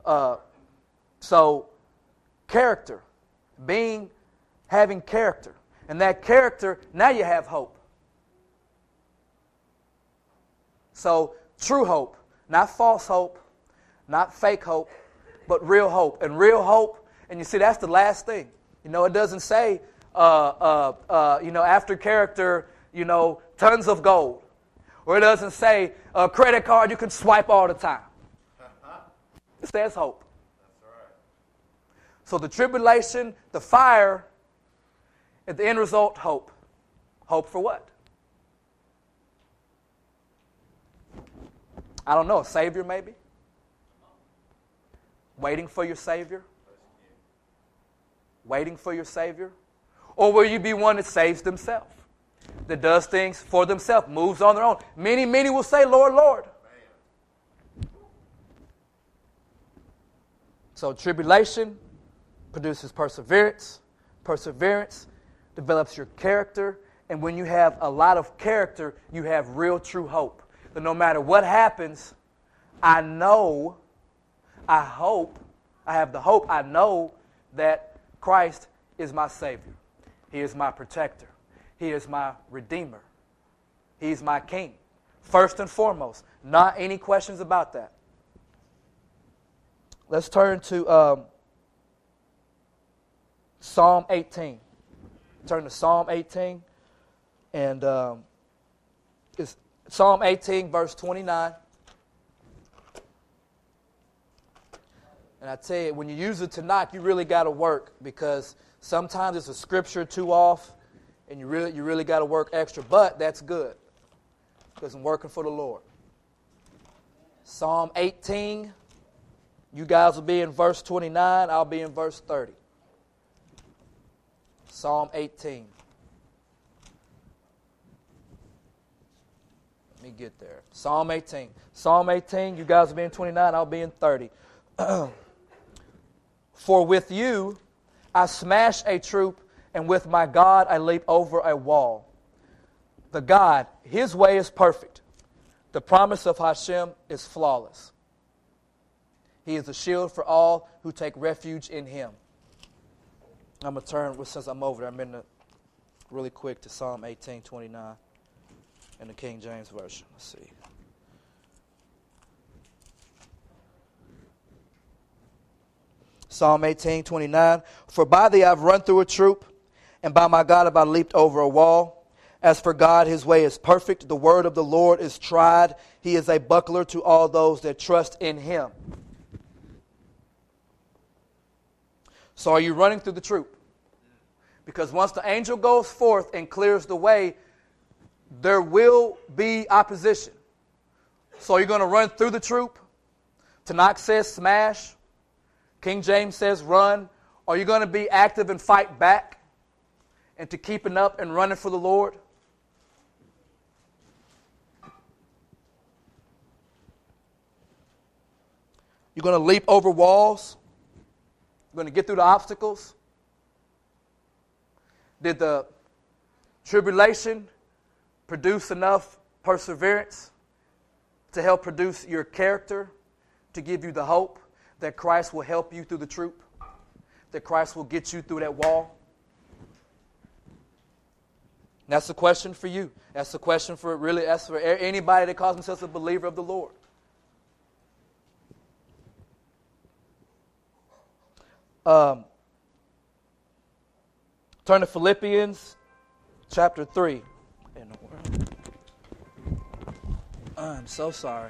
So, character. Having character. And that character, now you have hope. So, true hope. Not false hope. Not fake hope. But real hope. And real hope, and you see that's the last thing. You know, it doesn't say, after character, tons of gold. Or it doesn't say a credit card you can swipe all the time. It says hope. That's right. So the tribulation, the fire, at the end result, hope. Hope for what? I don't know, a Savior maybe? Waiting for your Savior? Waiting for your Savior? Or will you be one that saves themselves? That does things for themselves, moves on their own. Many, many will say, Lord, Lord. So tribulation produces perseverance. Perseverance develops your character. And when you have a lot of character, you have real, true hope. That no matter what happens, I know, I hope, I have the hope, I know that Christ is my Savior. He is my protector. He is my Redeemer. He's my King. First and foremost. Not any questions about that. Let's turn to Psalm 18. Turn to Psalm 18. And it's Psalm 18, verse 29. And I tell you, when you use it tonight, you really got to work, because sometimes it's a scripture or two off, and you really got to work extra. But that's good, because I'm working for the Lord. Psalm 18. You guys will be in verse 29. I'll be in verse 30. Psalm 18. Let me get there. Psalm 18. Psalm 18. You guys will be in 29. I'll be in 30. For with you I smash a troop, and with my God I leap over a wall. The God, His way is perfect. The promise of Hashem is flawless. He is a shield for all who take refuge in him. I'm going to turn, since I'm over there, I'm in really quick to Psalm 18:29 in the King James Version. Let's see. Psalm 18:29. For by thee I've run through a troop, and by my God have I leaped over a wall. As for God, his way is perfect. The word of the Lord is tried. He is a buckler to all those that trust in him. So are you running through the troop? Because once the angel goes forth and clears the way, there will be opposition. So you're going to run through the troop? Tanakh says smash. King James says run. Are you going to be active and fight back into keeping up and running for the Lord? You're going to leap over walls? You're going to get through the obstacles? Did the tribulation produce enough perseverance to help produce your character, to give you the hope that Christ will help you through the troop, that Christ will get you through that wall? That's the question for you. That's the question for that's for anybody that calls themselves a believer of the Lord. Turn to Philippians chapter 3. In the world. I'm so sorry.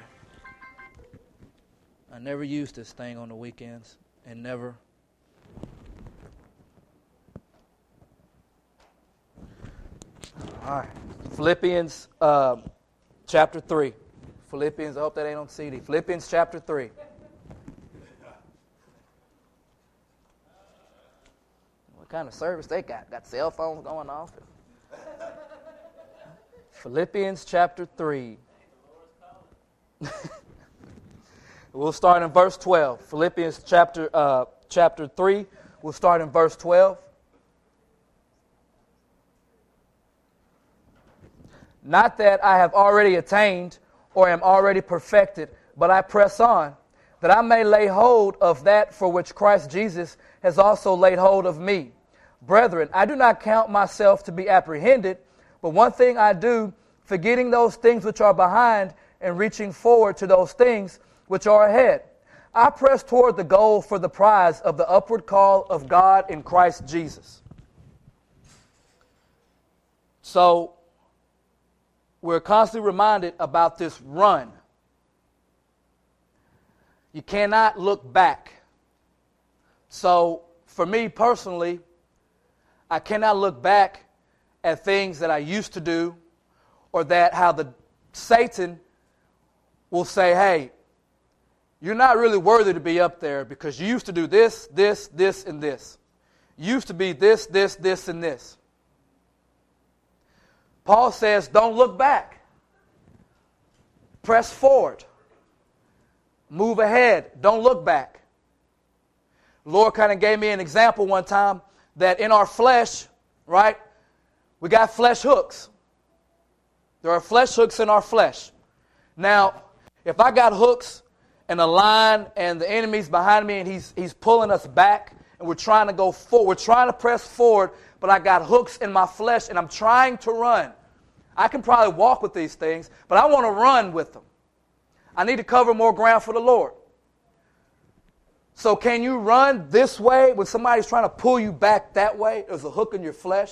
I never used this thing on the weekends and never. All right. Philippians chapter 3. Philippians, I hope that ain't on CD. Philippians chapter 3. What kind of service they got? Got cell phones going off? Philippians chapter 3. We'll start in verse 12. Philippians chapter 3. We'll start in verse 12. Not that I have already attained or am already perfected, but I press on, that I may lay hold of that for which Christ Jesus has also laid hold of me. Brethren, I do not count myself to be apprehended, but one thing I do, forgetting those things which are behind and reaching forward to those things which are ahead. I press toward the goal for the prize of the upward call of God in Christ Jesus. So, we're constantly reminded about this run. You cannot look back. So, for me personally, I cannot look back at things that I used to do, or that how the Satan will say, hey, you're not really worthy to be up there because you used to do this, this, this, and this. You used to be this, this, this, and this. Paul says, don't look back. Press forward. Move ahead. Don't look back. The Lord kind of gave me an example one time that in our flesh, right, we got flesh hooks. There are flesh hooks in our flesh. Now, if I got hooks and a line and the enemy's behind me and he's pulling us back and we're trying to go forward, we're trying to press forward, but I got hooks in my flesh and I'm trying to run. I can probably walk with these things, but I want to run with them. I need to cover more ground for the Lord. So can you run this way when somebody's trying to pull you back that way? There's a hook in your flesh.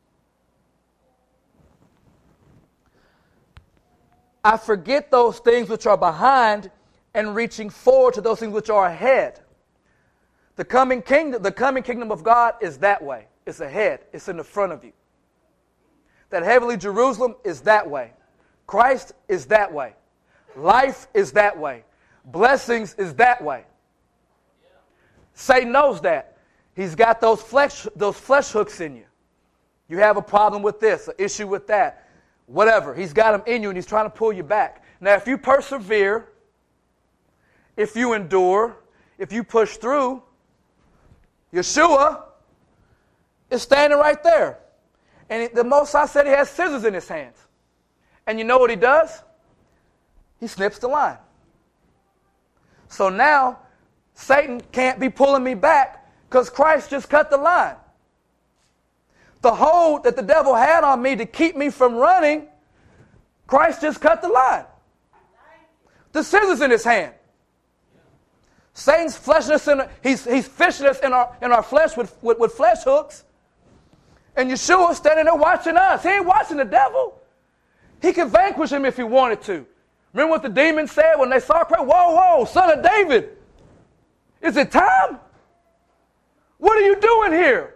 I forget those things which are behind and reaching forward to those things which are ahead. The coming kingdom of God is that way. It's ahead. It's in the front of you. That heavenly Jerusalem is that way. Christ is that way. Life is that way. Blessings is that way. Satan knows that. He's got those flesh hooks in you. You have a problem with this, an issue with that, whatever. He's got them in you and he's trying to pull you back. Now, if you persevere, if you endure, if you push through, Yeshua is standing right there. And the Most High said he has scissors in his hands. And you know what he does? He snips the line. So now Satan can't be pulling me back because Christ just cut the line. The hold that the devil had on me to keep me from running, Christ just cut the line. The scissors in his hand. Satan's fleshing us he's fishing us in our flesh with flesh hooks. And Yeshua's standing there watching us. He ain't watching the devil. He can vanquish him if he wanted to. Remember what the demons said when they saw Christ? Whoa, whoa, son of David. Is it time? What are you doing here?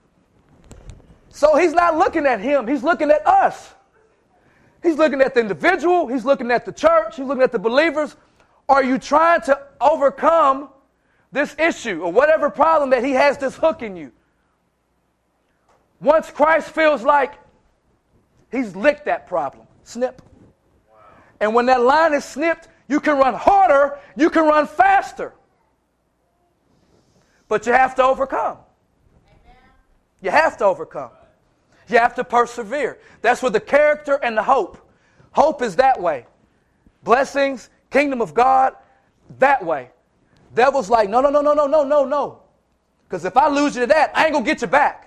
So he's not looking at him. He's looking at us. He's looking at the individual. He's looking at the church. He's looking at the believers. Are you trying to overcome this issue or whatever problem that he has this hook in you? Once Christ feels like he's licked that problem, snip. Wow. And when that line is snipped, you can run harder, you can run faster. But you have to overcome. Amen. You have to overcome. You have to persevere. That's where the character and the hope. Hope is that way. Blessings, kingdom of God, that way. Devil's like, no. Because if I lose you to that, I ain't going to get you back.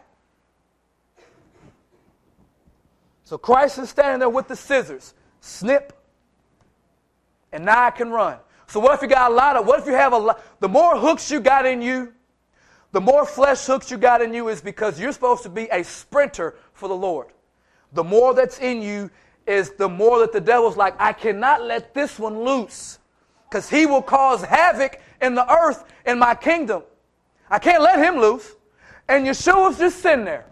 So Christ is standing there with the scissors. Snip. And now I can run. So what if you have a lot, the more hooks you got in you, the more flesh hooks you got in you is because you're supposed to be a sprinter for the Lord. The more that's in you is the more that the devil's like, I cannot let this one loose because he will cause havoc in the earth in my kingdom. I can't let him loose. And Yeshua's just sitting there.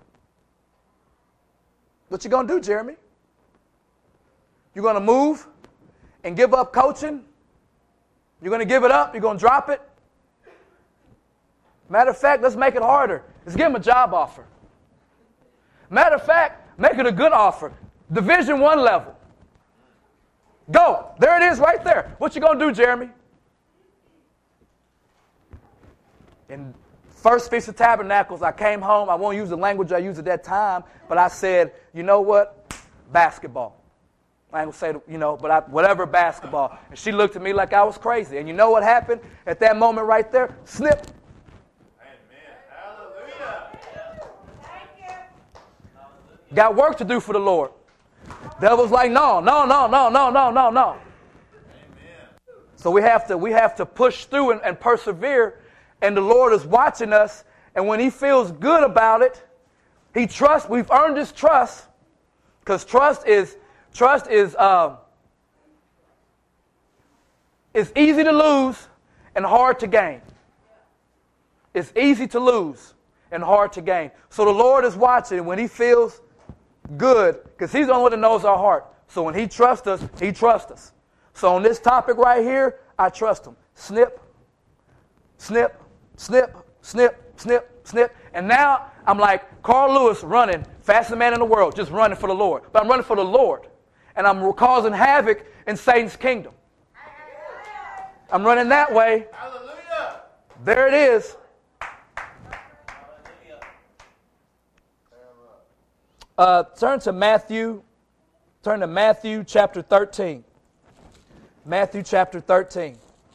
What you going to do, Jeremy? You're going to move and give up coaching? You're going to give it up? You're going to drop it? Matter of fact, let's make it harder. Let's give him a job offer. Matter of fact, make it a good offer. Division 1 level. Go. There it is right there. What you going to do, Jeremy? In first Feast of Tabernacles, I came home. I won't use the language I used at that time, but I said, you know what? Basketball. I ain't going to say, but whatever basketball. And she looked at me like I was crazy. And you know what happened at that moment right there? Snip. Got work to do for the Lord. Devil's like, no. Amen. So we have to push through and persevere, and the Lord is watching us, and when he feels good about it, he trusts, we've earned his trust, because trust is easy to lose and hard to gain. It's easy to lose and hard to gain. So the Lord is watching, and when he feels good, because he's the only one that knows our heart. So when he trusts us, he trusts us. So on this topic right here, I trust him. Snip, snip, snip, snip, snip, snip. And now I'm like Carl Lewis running, fastest man in the world, just running for the Lord. But I'm running for the Lord. And I'm causing havoc in Satan's kingdom. I'm running that way. Hallelujah. There it is. Turn to Matthew chapter 13. Matthew chapter 13.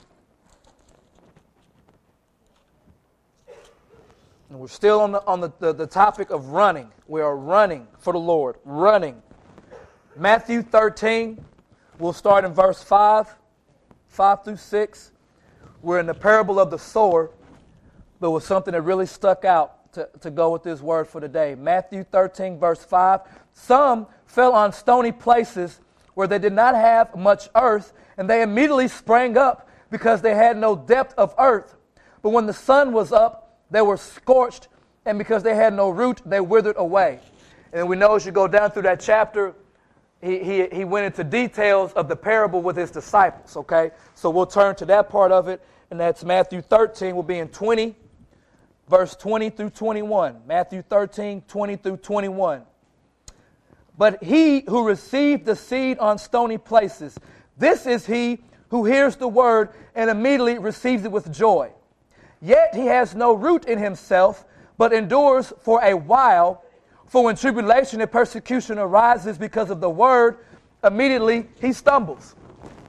And we're still on the topic of running. We are running for the Lord. Running. Matthew 13, we'll start in verse 5 through 6. We're in the parable of the sower, but it was something that really stuck out to go with this word for today. Matthew 13, verse 5. Some fell on stony places where they did not have much earth, and they immediately sprang up because they had no depth of earth. But when the sun was up, they were scorched, and because they had no root, they withered away. And we know as you go down through that chapter, he went into details of the parable with his disciples, okay? So we'll turn to that part of it, and that's Matthew 13. We'll be in 20. Verse 20 through 21. Matthew 13, 20 through 21. But he who received the seed on stony places, this is he who hears the word and immediately receives it with joy. Yet he has no root in himself, but endures for a while. For when tribulation and persecution arises because of the word, immediately he stumbles.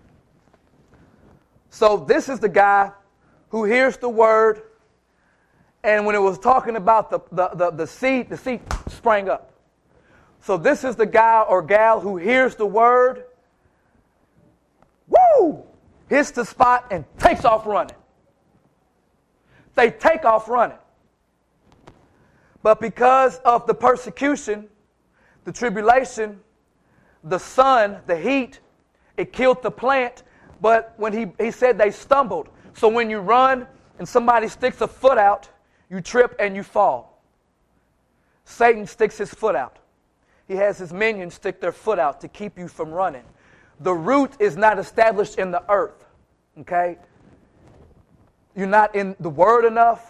So this is the guy who hears the word, and when it was talking about the seed sprang up. So this is the guy or gal who hears the word, woo, hits the spot and takes off running. They take off running. But because of the persecution, the tribulation, the sun, the heat, it killed the plant. But when he said they stumbled. So when you run and somebody sticks a foot out, you trip and you fall. Satan sticks his foot out. He has his minions stick their foot out to keep you from running. The root is not established in the earth. Okay? You're not in the Word enough.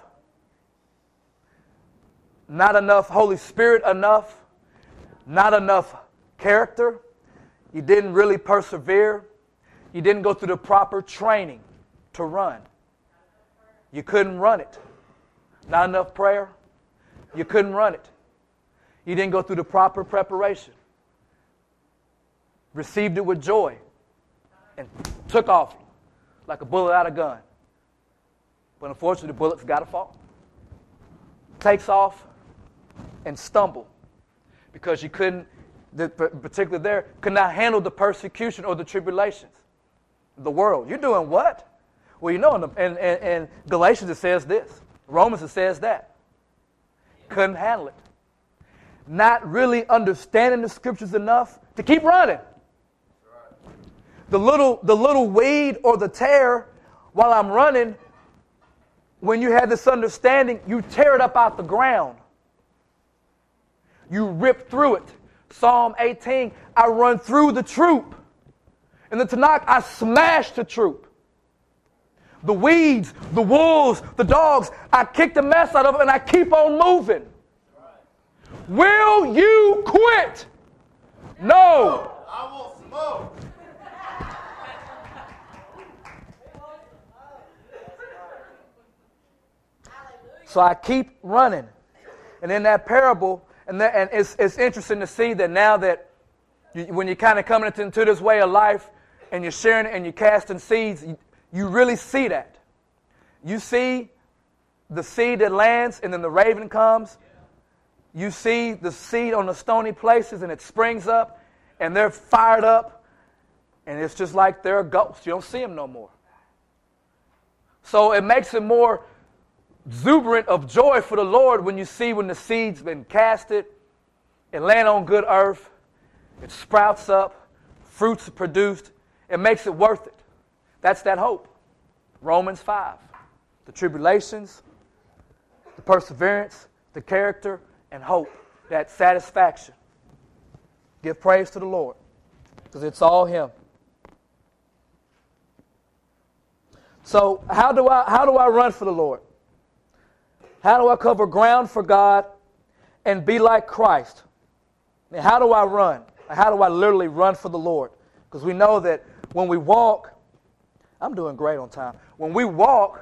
Not enough Holy Spirit enough. Not enough character. You didn't really persevere. You didn't go through the proper training to run. You couldn't run it. Not enough prayer. You couldn't run it. You didn't go through the proper preparation. Received it with joy. And took off like a bullet out of a gun. But unfortunately, the bullet's got to fall. Takes off and stumble. Because you couldn't, particularly there, could not handle the persecution or the tribulations. The world. You're doing what? Well, you know, in Galatians it says this. Romans it says that. Couldn't handle it. Not really understanding the scriptures enough to keep running. The little weed or the tear while I'm running, when you have this understanding, you tear it up out the ground. You rip through it. Psalm 18, I run through the troop. In the Tanakh, I smash the troop. The weeds, the wolves, the dogs, I kick the mess out of them and I keep on moving. Will you quit? No. I will smoke. So I keep running. And in that parable, and it's interesting to see that now that when you're kind of coming into this way of life and you're sharing it and you're casting seeds, you really see that. You see the seed that lands and then the raven comes. You see the seed on the stony places and it springs up and they're fired up and it's just like they're a ghost. You don't see them no more. So it makes it more exuberant of joy for the Lord when you see when the seed's been casted, it land on good earth, it sprouts up, fruits are produced, it makes it worth it. That's that hope. Romans 5. The tribulations, the perseverance, the character, and hope. That satisfaction. Give praise to the Lord, because it's all Him. So how do I run for the Lord? How do I cover ground for God and be like Christ? And how do I run? How do I literally run for the Lord? Because we know that when we walk, I'm doing great on time. When we walk,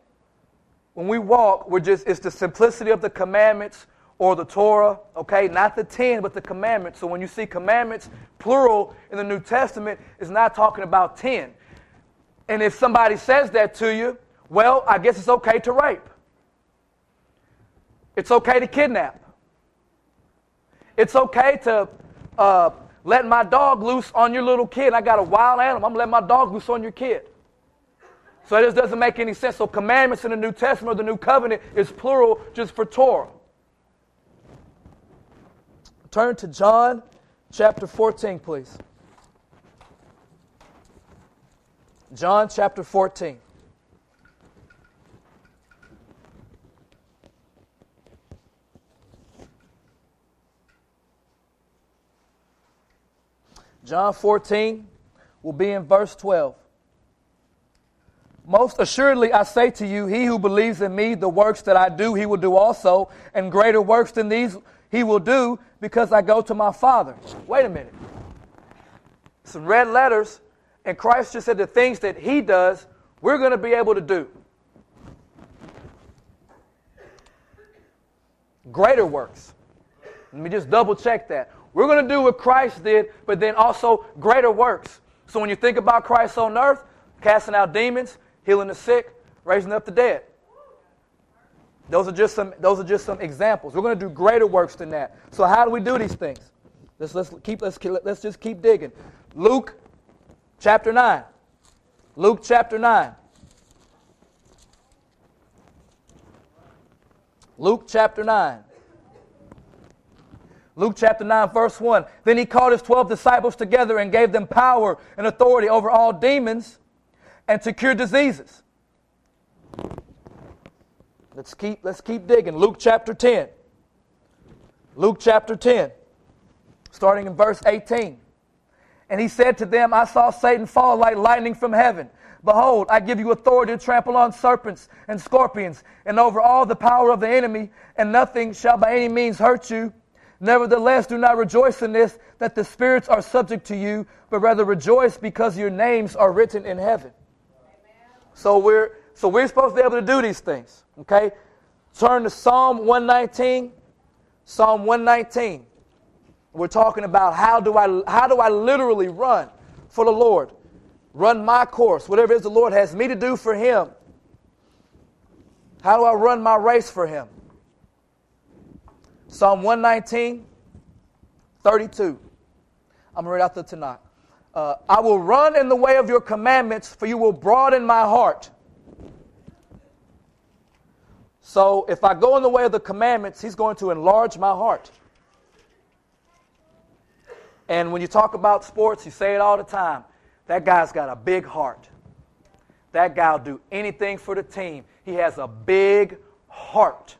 it's the simplicity of the commandments or the Torah, okay? Not the 10, but the commandments. So when you see commandments, plural, in the New Testament, it's not talking about 10. And if somebody says that to you, well, I guess it's okay to rape. It's okay to kidnap. It's okay to let my dog loose on your little kid. I got a wild animal. I'm going to let my dog loose on your kid. So it just doesn't make any sense. So commandments in the New Testament or the New Covenant is plural just for Torah. Turn to John chapter 14, please. John chapter 14. John 14 will be in verse 12. Most assuredly I say to you, he who believes in me, the works that I do, he will do also, and greater works than these he will do, because I go to my Father. Wait a minute. Some red letters, and Christ just said the things that he does, we're going to be able to do. Greater works. Let me just double check that. We're going to do what Christ did, but then also greater works. So when you think about Christ on earth, casting out demons, healing the sick, raising up the dead. Those are just some examples. We're going to do greater works than that. So how do we do these things? Let's just keep digging. Luke chapter 9. Luke chapter 9. Luke chapter 9. Luke chapter 9, verse 1. Then he called his 12 disciples together and gave them power and authority over all demons and to cure diseases. Let's keep digging. Luke chapter 10. Luke chapter 10, starting in verse 18. And he said to them, I saw Satan fall like lightning from heaven. Behold, I give you authority to trample on serpents and scorpions and over all the power of the enemy, and nothing shall by any means hurt you. Nevertheless, do not rejoice in this, that the spirits are subject to you, but rather rejoice because your names are written in heaven. Amen. So we're supposed to be able to do these things. Okay? Turn to Psalm 119. Psalm 119. We're talking about how do I literally run for the Lord? Run my course, whatever it is the Lord has me to do for Him. How do I run my race for Him? Psalm 119, 32. I'm going to read out the Tanakh. I will run in the way of your commandments, for you will broaden my heart. So if I go in the way of the commandments, He's going to enlarge my heart. And when you talk about sports, you say it all the time. That guy's got a big heart. That guy will do anything for the team. He has a big heart.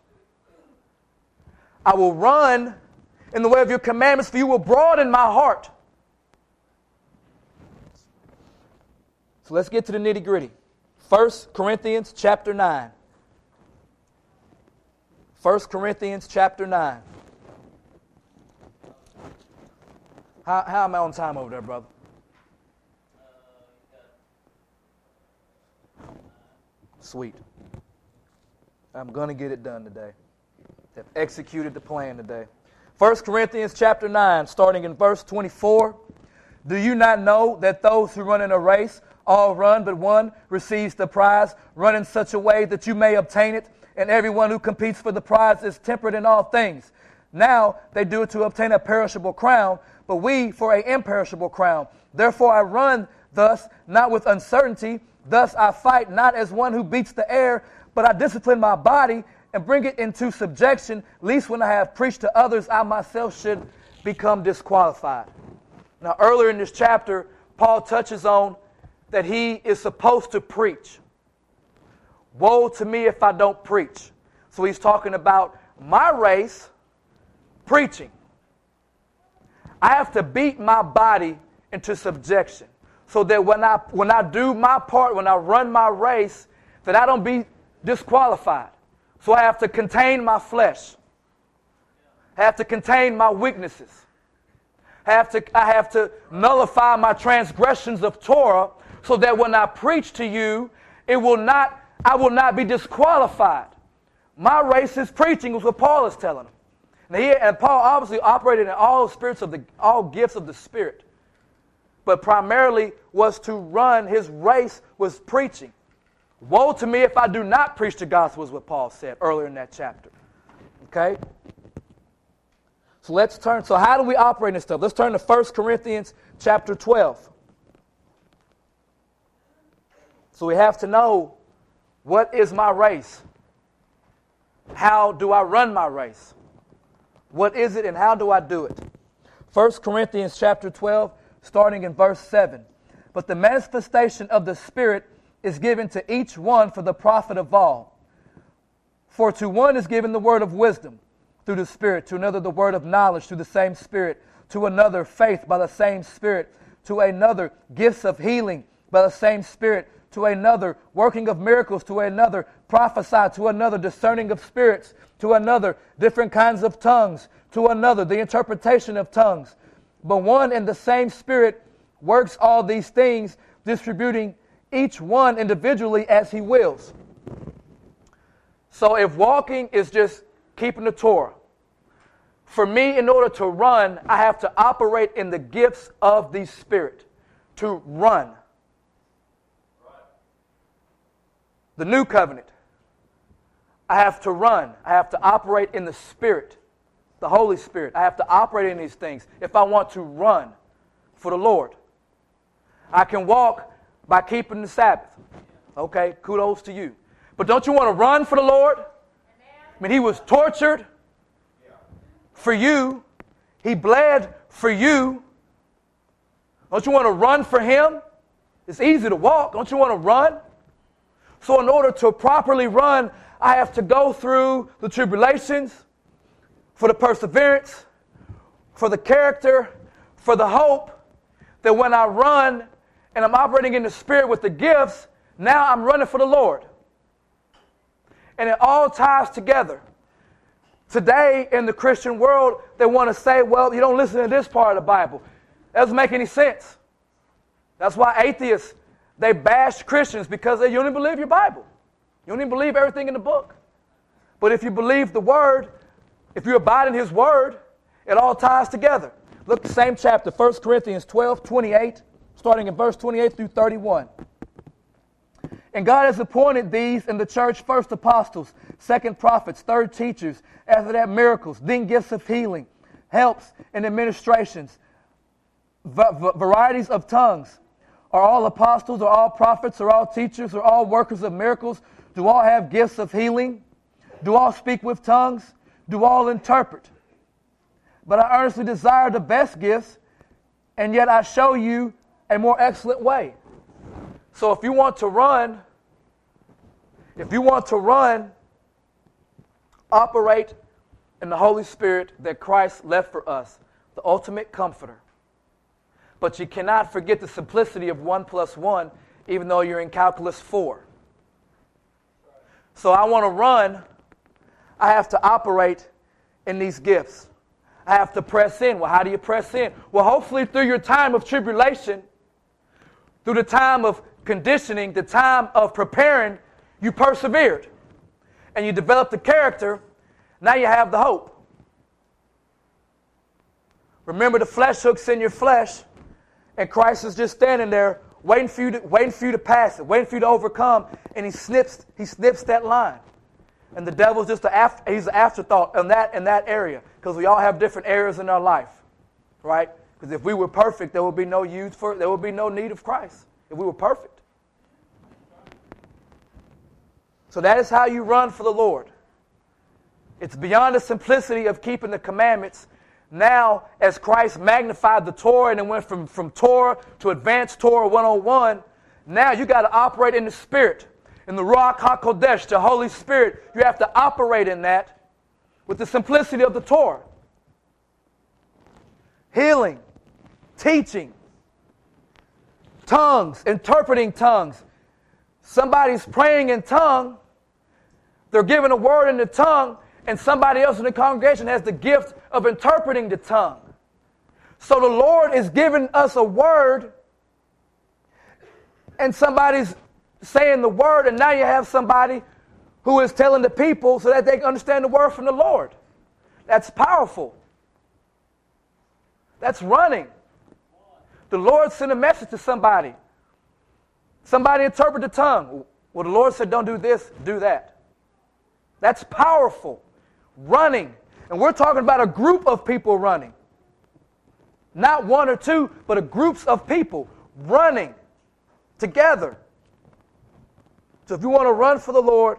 I will run in the way of your commandments, for you will broaden my heart. So let's get to the nitty-gritty. 1 Corinthians chapter 9. 1 Corinthians chapter 9. How am I on time over there, brother? Sweet. I'm going to get it done today. Have executed the plan today. 1 Corinthians chapter 9, starting in verse 24. Do you not know that those who run in a race all run, but one receives the prize? Run in such a way that you may obtain it. And everyone who competes for the prize is temperate in all things. Now they do it to obtain a perishable crown, but we for an imperishable crown. Therefore I run thus, not with uncertainty. Thus I fight not as one who beats the air, but I discipline my body and bring it into subjection, lest when I have preached to others, I myself should become disqualified. Now earlier in this chapter, Paul touches on that he is supposed to preach. Woe to me if I don't preach. So he's talking about my race, preaching. I have to beat my body into subjection so that when I do my part, when I run my race, that I don't be disqualified. So I have to contain my flesh. I have to contain my weaknesses. I have to nullify my transgressions of Torah so that when I preach to you, I will not be disqualified. My race is preaching, is what Paul is telling them. And Paul obviously operated in all gifts of the Spirit. But primarily was to run, his race was preaching. Woe to me if I do not preach the gospel, is what Paul said earlier in that chapter. Okay? So how do we operate in this stuff? Let's turn to 1 Corinthians chapter 12. So we have to know, what is my race? How do I run my race? What is it and how do I do it? 1 Corinthians chapter 12, starting in verse 7. But the manifestation of the Spirit is given to each one for the profit of all. For to one is given the word of wisdom through the Spirit, to another the word of knowledge through the same Spirit, to another faith by the same Spirit, to another gifts of healing by the same Spirit, to another working of miracles, to another prophesy, to another discerning of spirits, to another different kinds of tongues, to another the interpretation of tongues. But one and the same Spirit works all these things, distributing each one individually as he wills. So if walking is just keeping the Torah, for me, in order to run, I have to operate in the gifts of the Spirit to run. The new covenant. I have to run. I have to operate in the Spirit, the Holy Spirit. I have to operate in these things if I want to run for the Lord. I can walk by keeping the Sabbath. Okay, kudos to you. But don't you want to run for the Lord? I mean, he was tortured for you. He bled for you. Don't you want to run for him? It's easy to walk. Don't you want to run? So in order to properly run, I have to go through the tribulations, for the perseverance, for the character, for the hope, that when I run and I'm operating in the Spirit with the gifts, now I'm running for the Lord. And it all ties together. Today in the Christian world, they want to say, well, you don't listen to this part of the Bible. That doesn't make any sense. That's why atheists, they bash Christians because you don't even believe your Bible. You don't even believe everything in the book. But if you believe the Word, if you abide in His Word, it all ties together. Look, the same chapter, 1 Corinthians 12:28, starting in verse 28 through 31. And God has appointed these in the church first apostles, second prophets, third teachers, after that miracles, then gifts of healing, helps and administrations, varieties of tongues. Are all apostles, or all prophets, or all teachers, or all workers of miracles? Do all have gifts of healing? Do all speak with tongues? Do all interpret? But I earnestly desire the best gifts, and yet I show you a more excellent way. So if you want to run, operate in the Holy Spirit that Christ left for us, the ultimate comforter. But you cannot forget the simplicity of 1 + 1, even though you're in calculus 4. So I want to run. I have to operate in these gifts. I have to press in. Well, how do you press in? Well, hopefully through your time of tribulation, through the time of conditioning, the time of preparing, you persevered. And you developed the character. Now you have the hope. Remember, the flesh hooks in your flesh, and Christ is just standing there waiting for you to pass it, waiting for you to overcome, and he snips that line. And the devil's just he's an afterthought in that area, because we all have different areas in our life, right? Because if we were perfect, there would be no need of Christ if we were perfect. So that is how you run for the Lord. It's beyond the simplicity of keeping the commandments. Now, as Christ magnified the Torah and it went from Torah to advanced Torah 101, now you got to operate in the Spirit, in the Ruach HaKodesh, the Holy Spirit. You have to operate in that with the simplicity of the Torah. Healing, teaching, tongues, interpreting tongues. Somebody's praying in tongue, they're giving a word in the tongue, and somebody else in the congregation has the gift of interpreting the tongue. So the Lord is giving us a word, and somebody's saying the word, and now you have somebody who is telling the people so that they can understand the word from the Lord. That's powerful. That's running. The Lord sent a message to somebody. Somebody interpret the tongue. Well, the Lord said, don't do this, do that. That's powerful. Running. And we're talking about a group of people running. Not one or two, but a groups of people running together. So if you want to run for the Lord,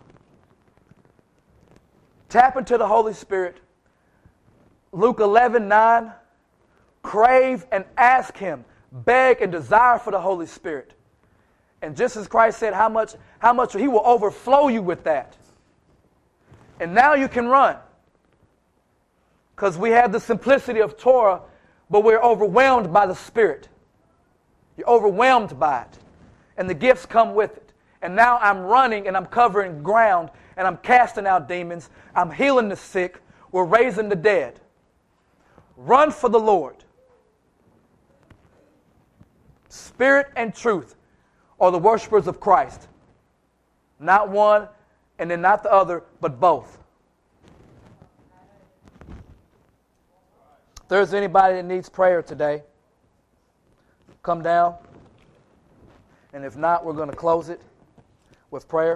tap into the Holy Spirit. Luke 11:9, crave and ask Him, beg and desire for the Holy Spirit. And just as Christ said, how much He will overflow you with that. And now you can run. Because we have the simplicity of Torah, but we're overwhelmed by the Spirit. You're overwhelmed by it. And the gifts come with it. And now I'm running and I'm covering ground and I'm casting out demons. I'm healing the sick. We're raising the dead. Run for the Lord. Spirit and truth are the worshipers of Christ. Not one and then not the other, but both. If there's anybody that needs prayer today, come down. And if not, we're going to close it with prayer.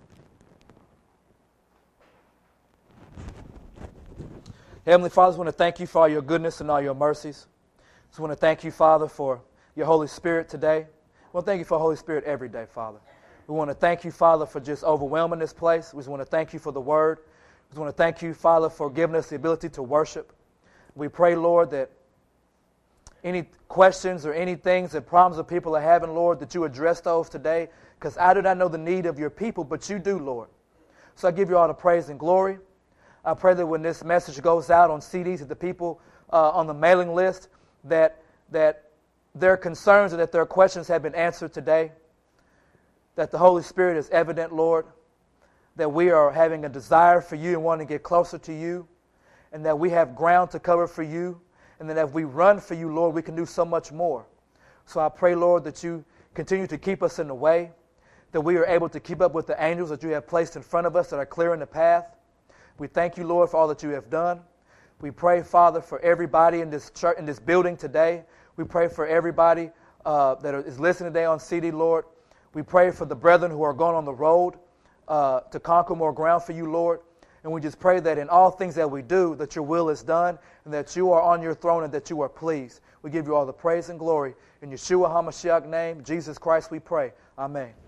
Heavenly Father, I just want to thank you for all your goodness and all your mercies. I just want to thank you, Father, for your Holy Spirit today. I want to thank you for Holy Spirit every day, Father. We want to thank you, Father, for just overwhelming this place. We just want to thank you for the Word. We just want to thank you, Father, for giving us the ability to worship. We pray, Lord, that any questions or any things and problems that people are having, Lord, that you address those today, because I do not know the need of your people, but you do, Lord. So I give you all the praise and glory. I pray that when this message goes out on CDs to the people on the mailing list, that their concerns and that their questions have been answered today, that the Holy Spirit is evident, Lord, that we are having a desire for you and wanting to get closer to you, and that we have ground to cover for you, and that if we run for you, Lord, we can do so much more. So I pray, Lord, that you continue to keep us in the way, that we are able to keep up with the angels that you have placed in front of us that are clearing the path. We thank you, Lord, for all that you have done. We pray, Father, for everybody in this church, in this building today. We pray for everybody that is listening today on CD, Lord. We pray for the brethren who are going on the road to conquer more ground for you, Lord. And we just pray that in all things that we do, that your will is done and that you are on your throne and that you are pleased. We give you all the praise and glory. In Yeshua HaMashiach name, Jesus Christ, we pray. Amen.